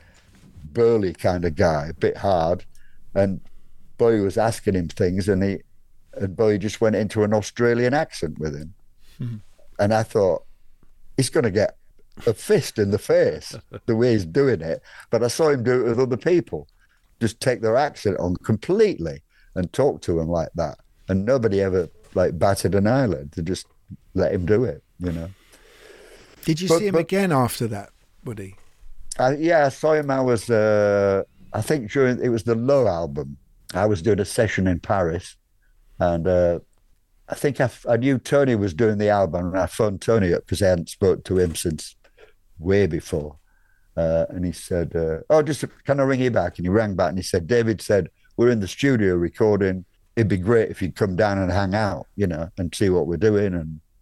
burly kind of guy, a bit hard, and Bowie was asking him things, and he and Bowie just went into an Australian accent with him. Mm-hmm. And I thought, he's going to get a fist in the face the way he's doing it. But I saw him do it with other people, just take their accent on completely and talk to him like that. And nobody ever like batted an eyelid. They just let him do it, you know. Did you but, see him but, again after that, Woody? I, yeah, I saw him. I was, uh, I think during, it was the Low album. I was doing a session in Paris, and uh, I think I, I knew Tony was doing the album, and I phoned Tony up because I hadn't spoken to him since way before. Uh, and he said, uh, oh, just can I ring you back? And he rang back and he said, David said, we're in the studio recording. It'd be great if you'd come down and hang out, you know, and see what we're doing. And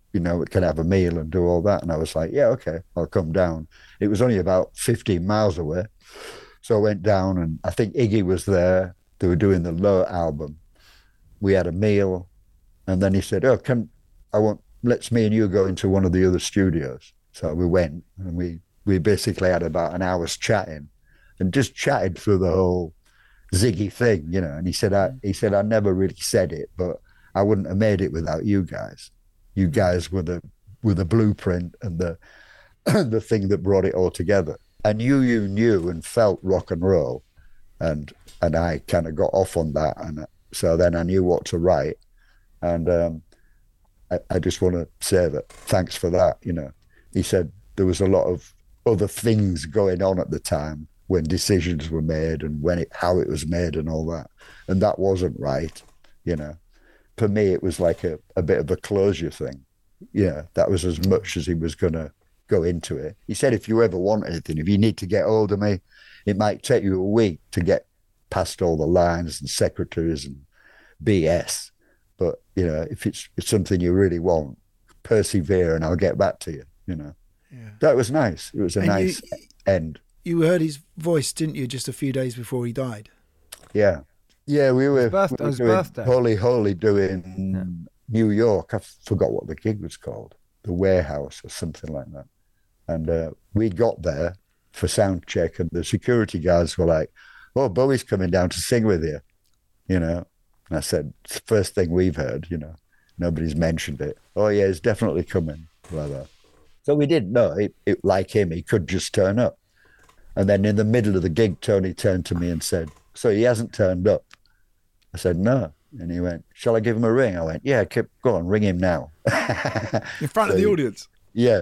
you know, can have a meal and do all that. And I was like, yeah, okay, I'll come down. It was only about fifteen miles away. So I went down, and I think Iggy was there. They were doing the Low album. We had a meal, and then he said, oh, can I want, let's me and you go into one of the other studios. So we went, and we, we basically had about an hour's chatting, and just chatted through the whole Ziggy thing, you know. And he said, I, he said, I never really said it, but I wouldn't have made it without you guys. You guys were the were the blueprint and the the thing that brought it all together. I knew you knew and felt rock and roll, and and I kind of got off on that, and so then I knew what to write, and um, I, I just want to say that thanks for that. You know, he said there was a lot of other things going on at the time when decisions were made and when it how it was made and all that, and that wasn't right. You know. For me, it was like a, a bit of a closure thing. Yeah, that was as much as he was going to go into it. He said, if you ever want anything, if you need to get hold of me, it might take you a week to get past all the lines and secretaries and B S. But, you know, if it's, it's something you really want, persevere and I'll get back to you, you know. Yeah. That was nice. It was a and nice you, end. You heard his voice, didn't you, just a few days before he died? Yeah. Yeah, we were, birthday, we were doing birthday. Holy Holy doing yeah. New York. I forgot what the gig was called, the Warehouse or something like that. And uh, we got there for sound check, and the security guards were like, "Oh, Bowie's coming down to sing with you," you know. And I said, "It's the first thing we've heard, you know. Nobody's mentioned it." "Oh yeah, he's definitely coming." Like that. So we didn't know. It, it, like him, he could just turn up. And then in the middle of the gig, Tony turned to me and said, "So he hasn't turned up?" I said, "No." And he went, "Shall I give him a ring?" I went, "Yeah, keep, go on, ring him now." In front so of the he, audience? Yeah.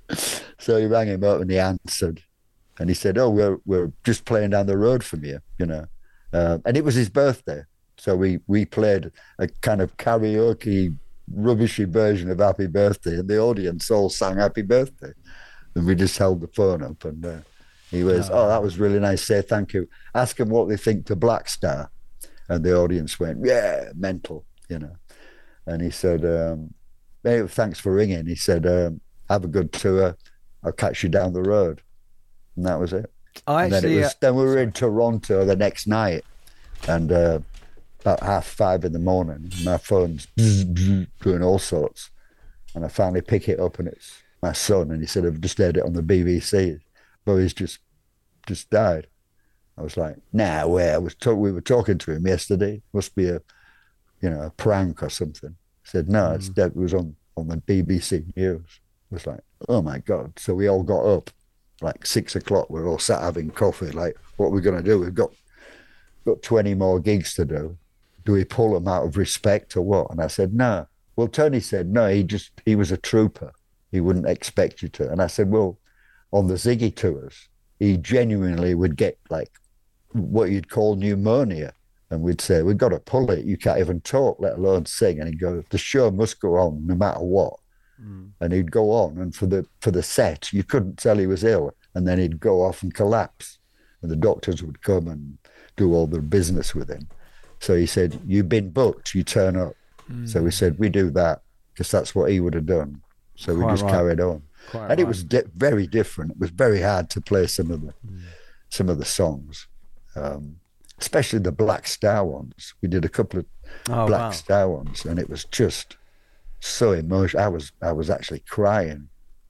So he rang him up and he answered. And he said, "Oh, we're we're just playing down the road from you, you know." Uh, and it was his birthday. So we, we played a kind of karaoke, rubbishy version of Happy Birthday. And the audience all sang Happy Birthday. And we just held the phone up. And uh, he was, oh. oh, that was really nice. Say thank you. Ask him what they think to Black Star. And the audience went, yeah, mental, you know. And he said, um, hey, thanks for ringing. He said, um, have a good tour. I'll catch you down the road. And that was it. I and then, actually, it was, uh, then we were in Toronto the next night, and uh, about half five in the morning, my phone's doing all sorts. And I finally pick it up, and it's my son. And he said, I've just heard it on the B B C. But he's just, just died. I was like, nah, where? I was talk- we were talking to him yesterday. Must be a, you know, a prank or something. I said, no, mm. it's dead. It was on, on the B B C News. I was like, oh my God. So we all got up, like six o'clock. We we're all sat having coffee. Like, what are we going to do? We've got, got twenty more gigs to do. Do we pull them out of respect or what? And I said, no. Well, Tony said, no, he just, he was a trooper. He wouldn't expect you to. And I said, well, on the Ziggy tours, he genuinely would get like, what you'd call pneumonia, and we'd say, we've got to pull it, you can't even talk, let alone sing. And he'd go, the show must go on no matter what. Mm. And he'd go on, and for the for the set you couldn't tell he was ill, and then he'd go off and collapse, and the doctors would come and do all the business with him. So he said, you've been booked, you turn up. Mm. So we said, we do that, because that's what he would have done. So Quite we just right. carried on. Quite and right. it was di- very different. It was very hard to play some of the mm. some of the songs. Um, especially the Black Star ones. We did a couple of oh, Black wow. Star ones, and it was just so emotional. I was I was actually crying,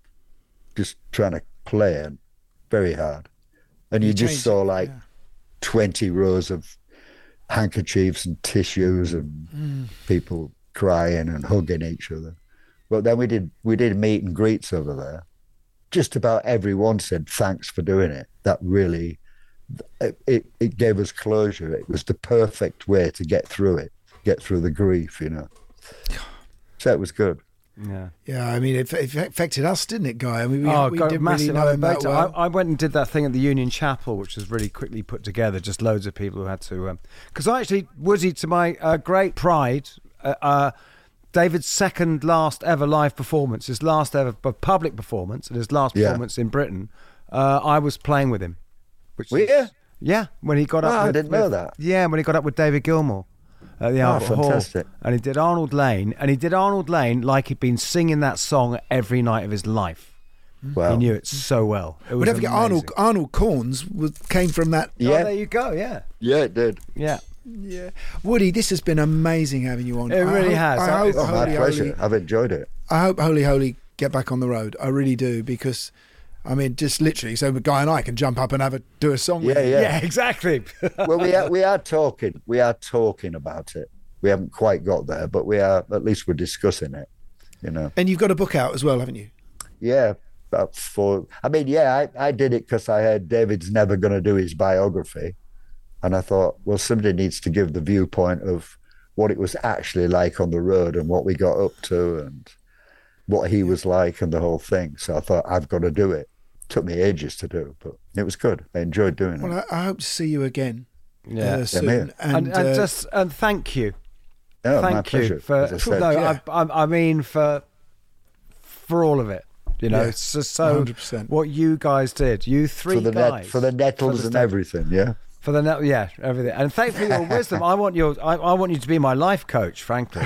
just trying to play, and very hard. And you, you just saw like yeah. twenty rows of handkerchiefs and tissues and mm. people crying and hugging each other. But then we did we did meet and greets over there. Just about everyone said thanks for doing it. That really. It, it it gave us closure. It was the perfect way to get through it, get through the grief, you know. So it was good. Yeah, yeah. I mean, it, it affected us, didn't it, Guy? I mean, we, oh, we God, didn't massive. really know him that well. I, I went and did that thing at the Union Chapel, which was really quickly put together. Just loads of people who had to. Because um, I actually, Woody, to my uh, great pride, uh, uh, David's second last ever live performance, his last ever public performance, and his last yeah. performance in Britain, uh, I was playing with him. Which Were you? Yeah, when he got up. Oh, with, I didn't with, know that. Yeah, when he got up with David Gilmour. at the Oh, Albert Hall. fantastic. And he did Arnold Lane, and he did Arnold Lane like he'd been singing that song every night of his life. Wow. He knew it so well. It was We'll never get amazing. Arnold Arnold Corns was, came from that. Oh, there you go, yeah. Yeah, it did. Yeah. Yeah. Woody, this has been amazing having you on. It I really hope, has. I hope Oh, my Holy pleasure. Holy, I've enjoyed it. I hope Holy Holy get back on the road. I really do, because I mean, just literally, so Guy and I can jump up and have a do a song with Yeah, you. yeah. Yeah, exactly. Well, we are, we are talking. We are talking about it. We haven't quite got there, but we are. At least we're discussing it. You know. And you've got a book out as well, haven't you? Yeah, about four. I mean, yeah, I, I did it because I heard David's never going to do his biography, and I thought, well, somebody needs to give the viewpoint of what it was actually like on the road and what we got up to and what he was like and the whole thing. So I thought, I've got to do it. Took me ages to do, but it was good. I enjoyed doing it. Well, I, I hope to see you again. Yeah. uh, soon. here. and, and uh, just and thank you. Oh, my Thank pleasure. you for As I said. no, Yeah. I, I, I mean for for all of it. You know, Yeah, it's just so one hundred percent. what you guys did. You three for the guys net, for the nettles the and stuff. everything. Yeah. For the net, yeah, everything. And thank for your wisdom. I want your, I, I want you to be my life coach, frankly.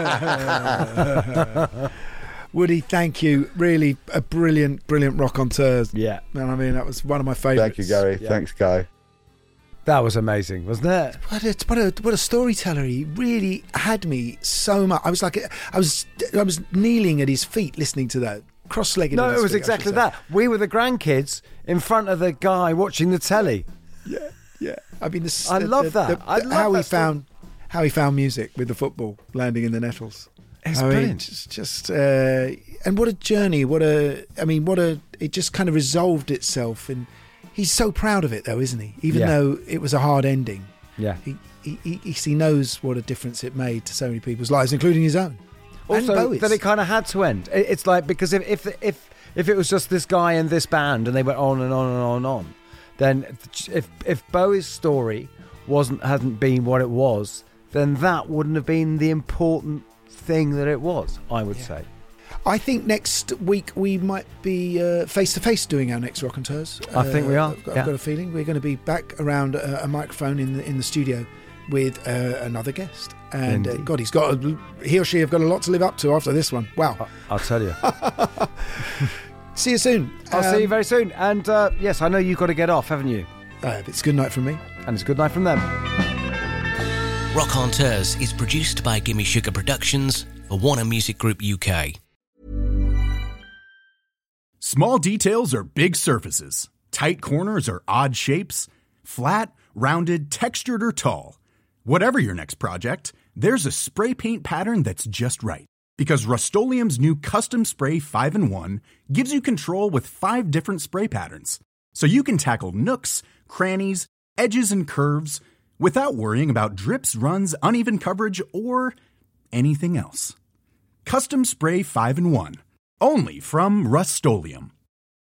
Woody, thank you. Really a brilliant, brilliant raconteurs. Yeah. And I mean, that was one of my favourites. Thank you, Gary. Yeah. Thanks, Guy. That was amazing, wasn't it? What a, what a what a storyteller! He really had me so much. I was like, I was I was kneeling at his feet listening to that, cross-legged. No, at his it was feet, I exactly should say. that. We were the grandkids in front of the guy watching the telly. Yeah, yeah. I mean, the, I the- love the- that. the- I the- love how that he story. found how he found music with the football landing in the nettles. It's I mean, brilliant. just, just uh, and what a journey! What a, I mean, what a. It just kind of resolved itself, and he's so proud of it, though, isn't he? Even Yeah. though it was a hard ending, Yeah. he he, he he knows what a difference it made to so many people's lives, including his own. And Also, Bowie's. that it kind of had to end. It- It's like because if if if if it was just this guy and this band and they went on and on and on and on, then if if Bowie's story wasn't hadn't been what it was, then that wouldn't have been the important thing that it was. I would say. I think next week we might be face to face doing our next Raconteurs. I think we are, I've got, yeah. I've got a feeling we're going to be back around a, a microphone in the in the studio with uh, another guest. And uh, Indeed. God, he's got a, he or she have got a lot to live up to after this one. Wow! I'll tell you. See you soon. I'll see you Um, very soon. And uh, yes, I know you've got to get off, haven't you? Uh, it's good night from me. And it's good night from them. Raconteurs is produced by Gimme Sugar Productions for Warner Music Group U K. Small details are big surfaces. Tight corners are odd shapes. Flat, rounded, textured, or tall. Whatever your next project, there's a spray paint pattern that's just right. Because Rust-Oleum's new Custom Spray five in one gives you control with five different spray patterns. So you can tackle nooks, crannies, edges, and curves without worrying about drips, runs, uneven coverage, or anything else. Custom Spray five in one. Only from Rust-Oleum.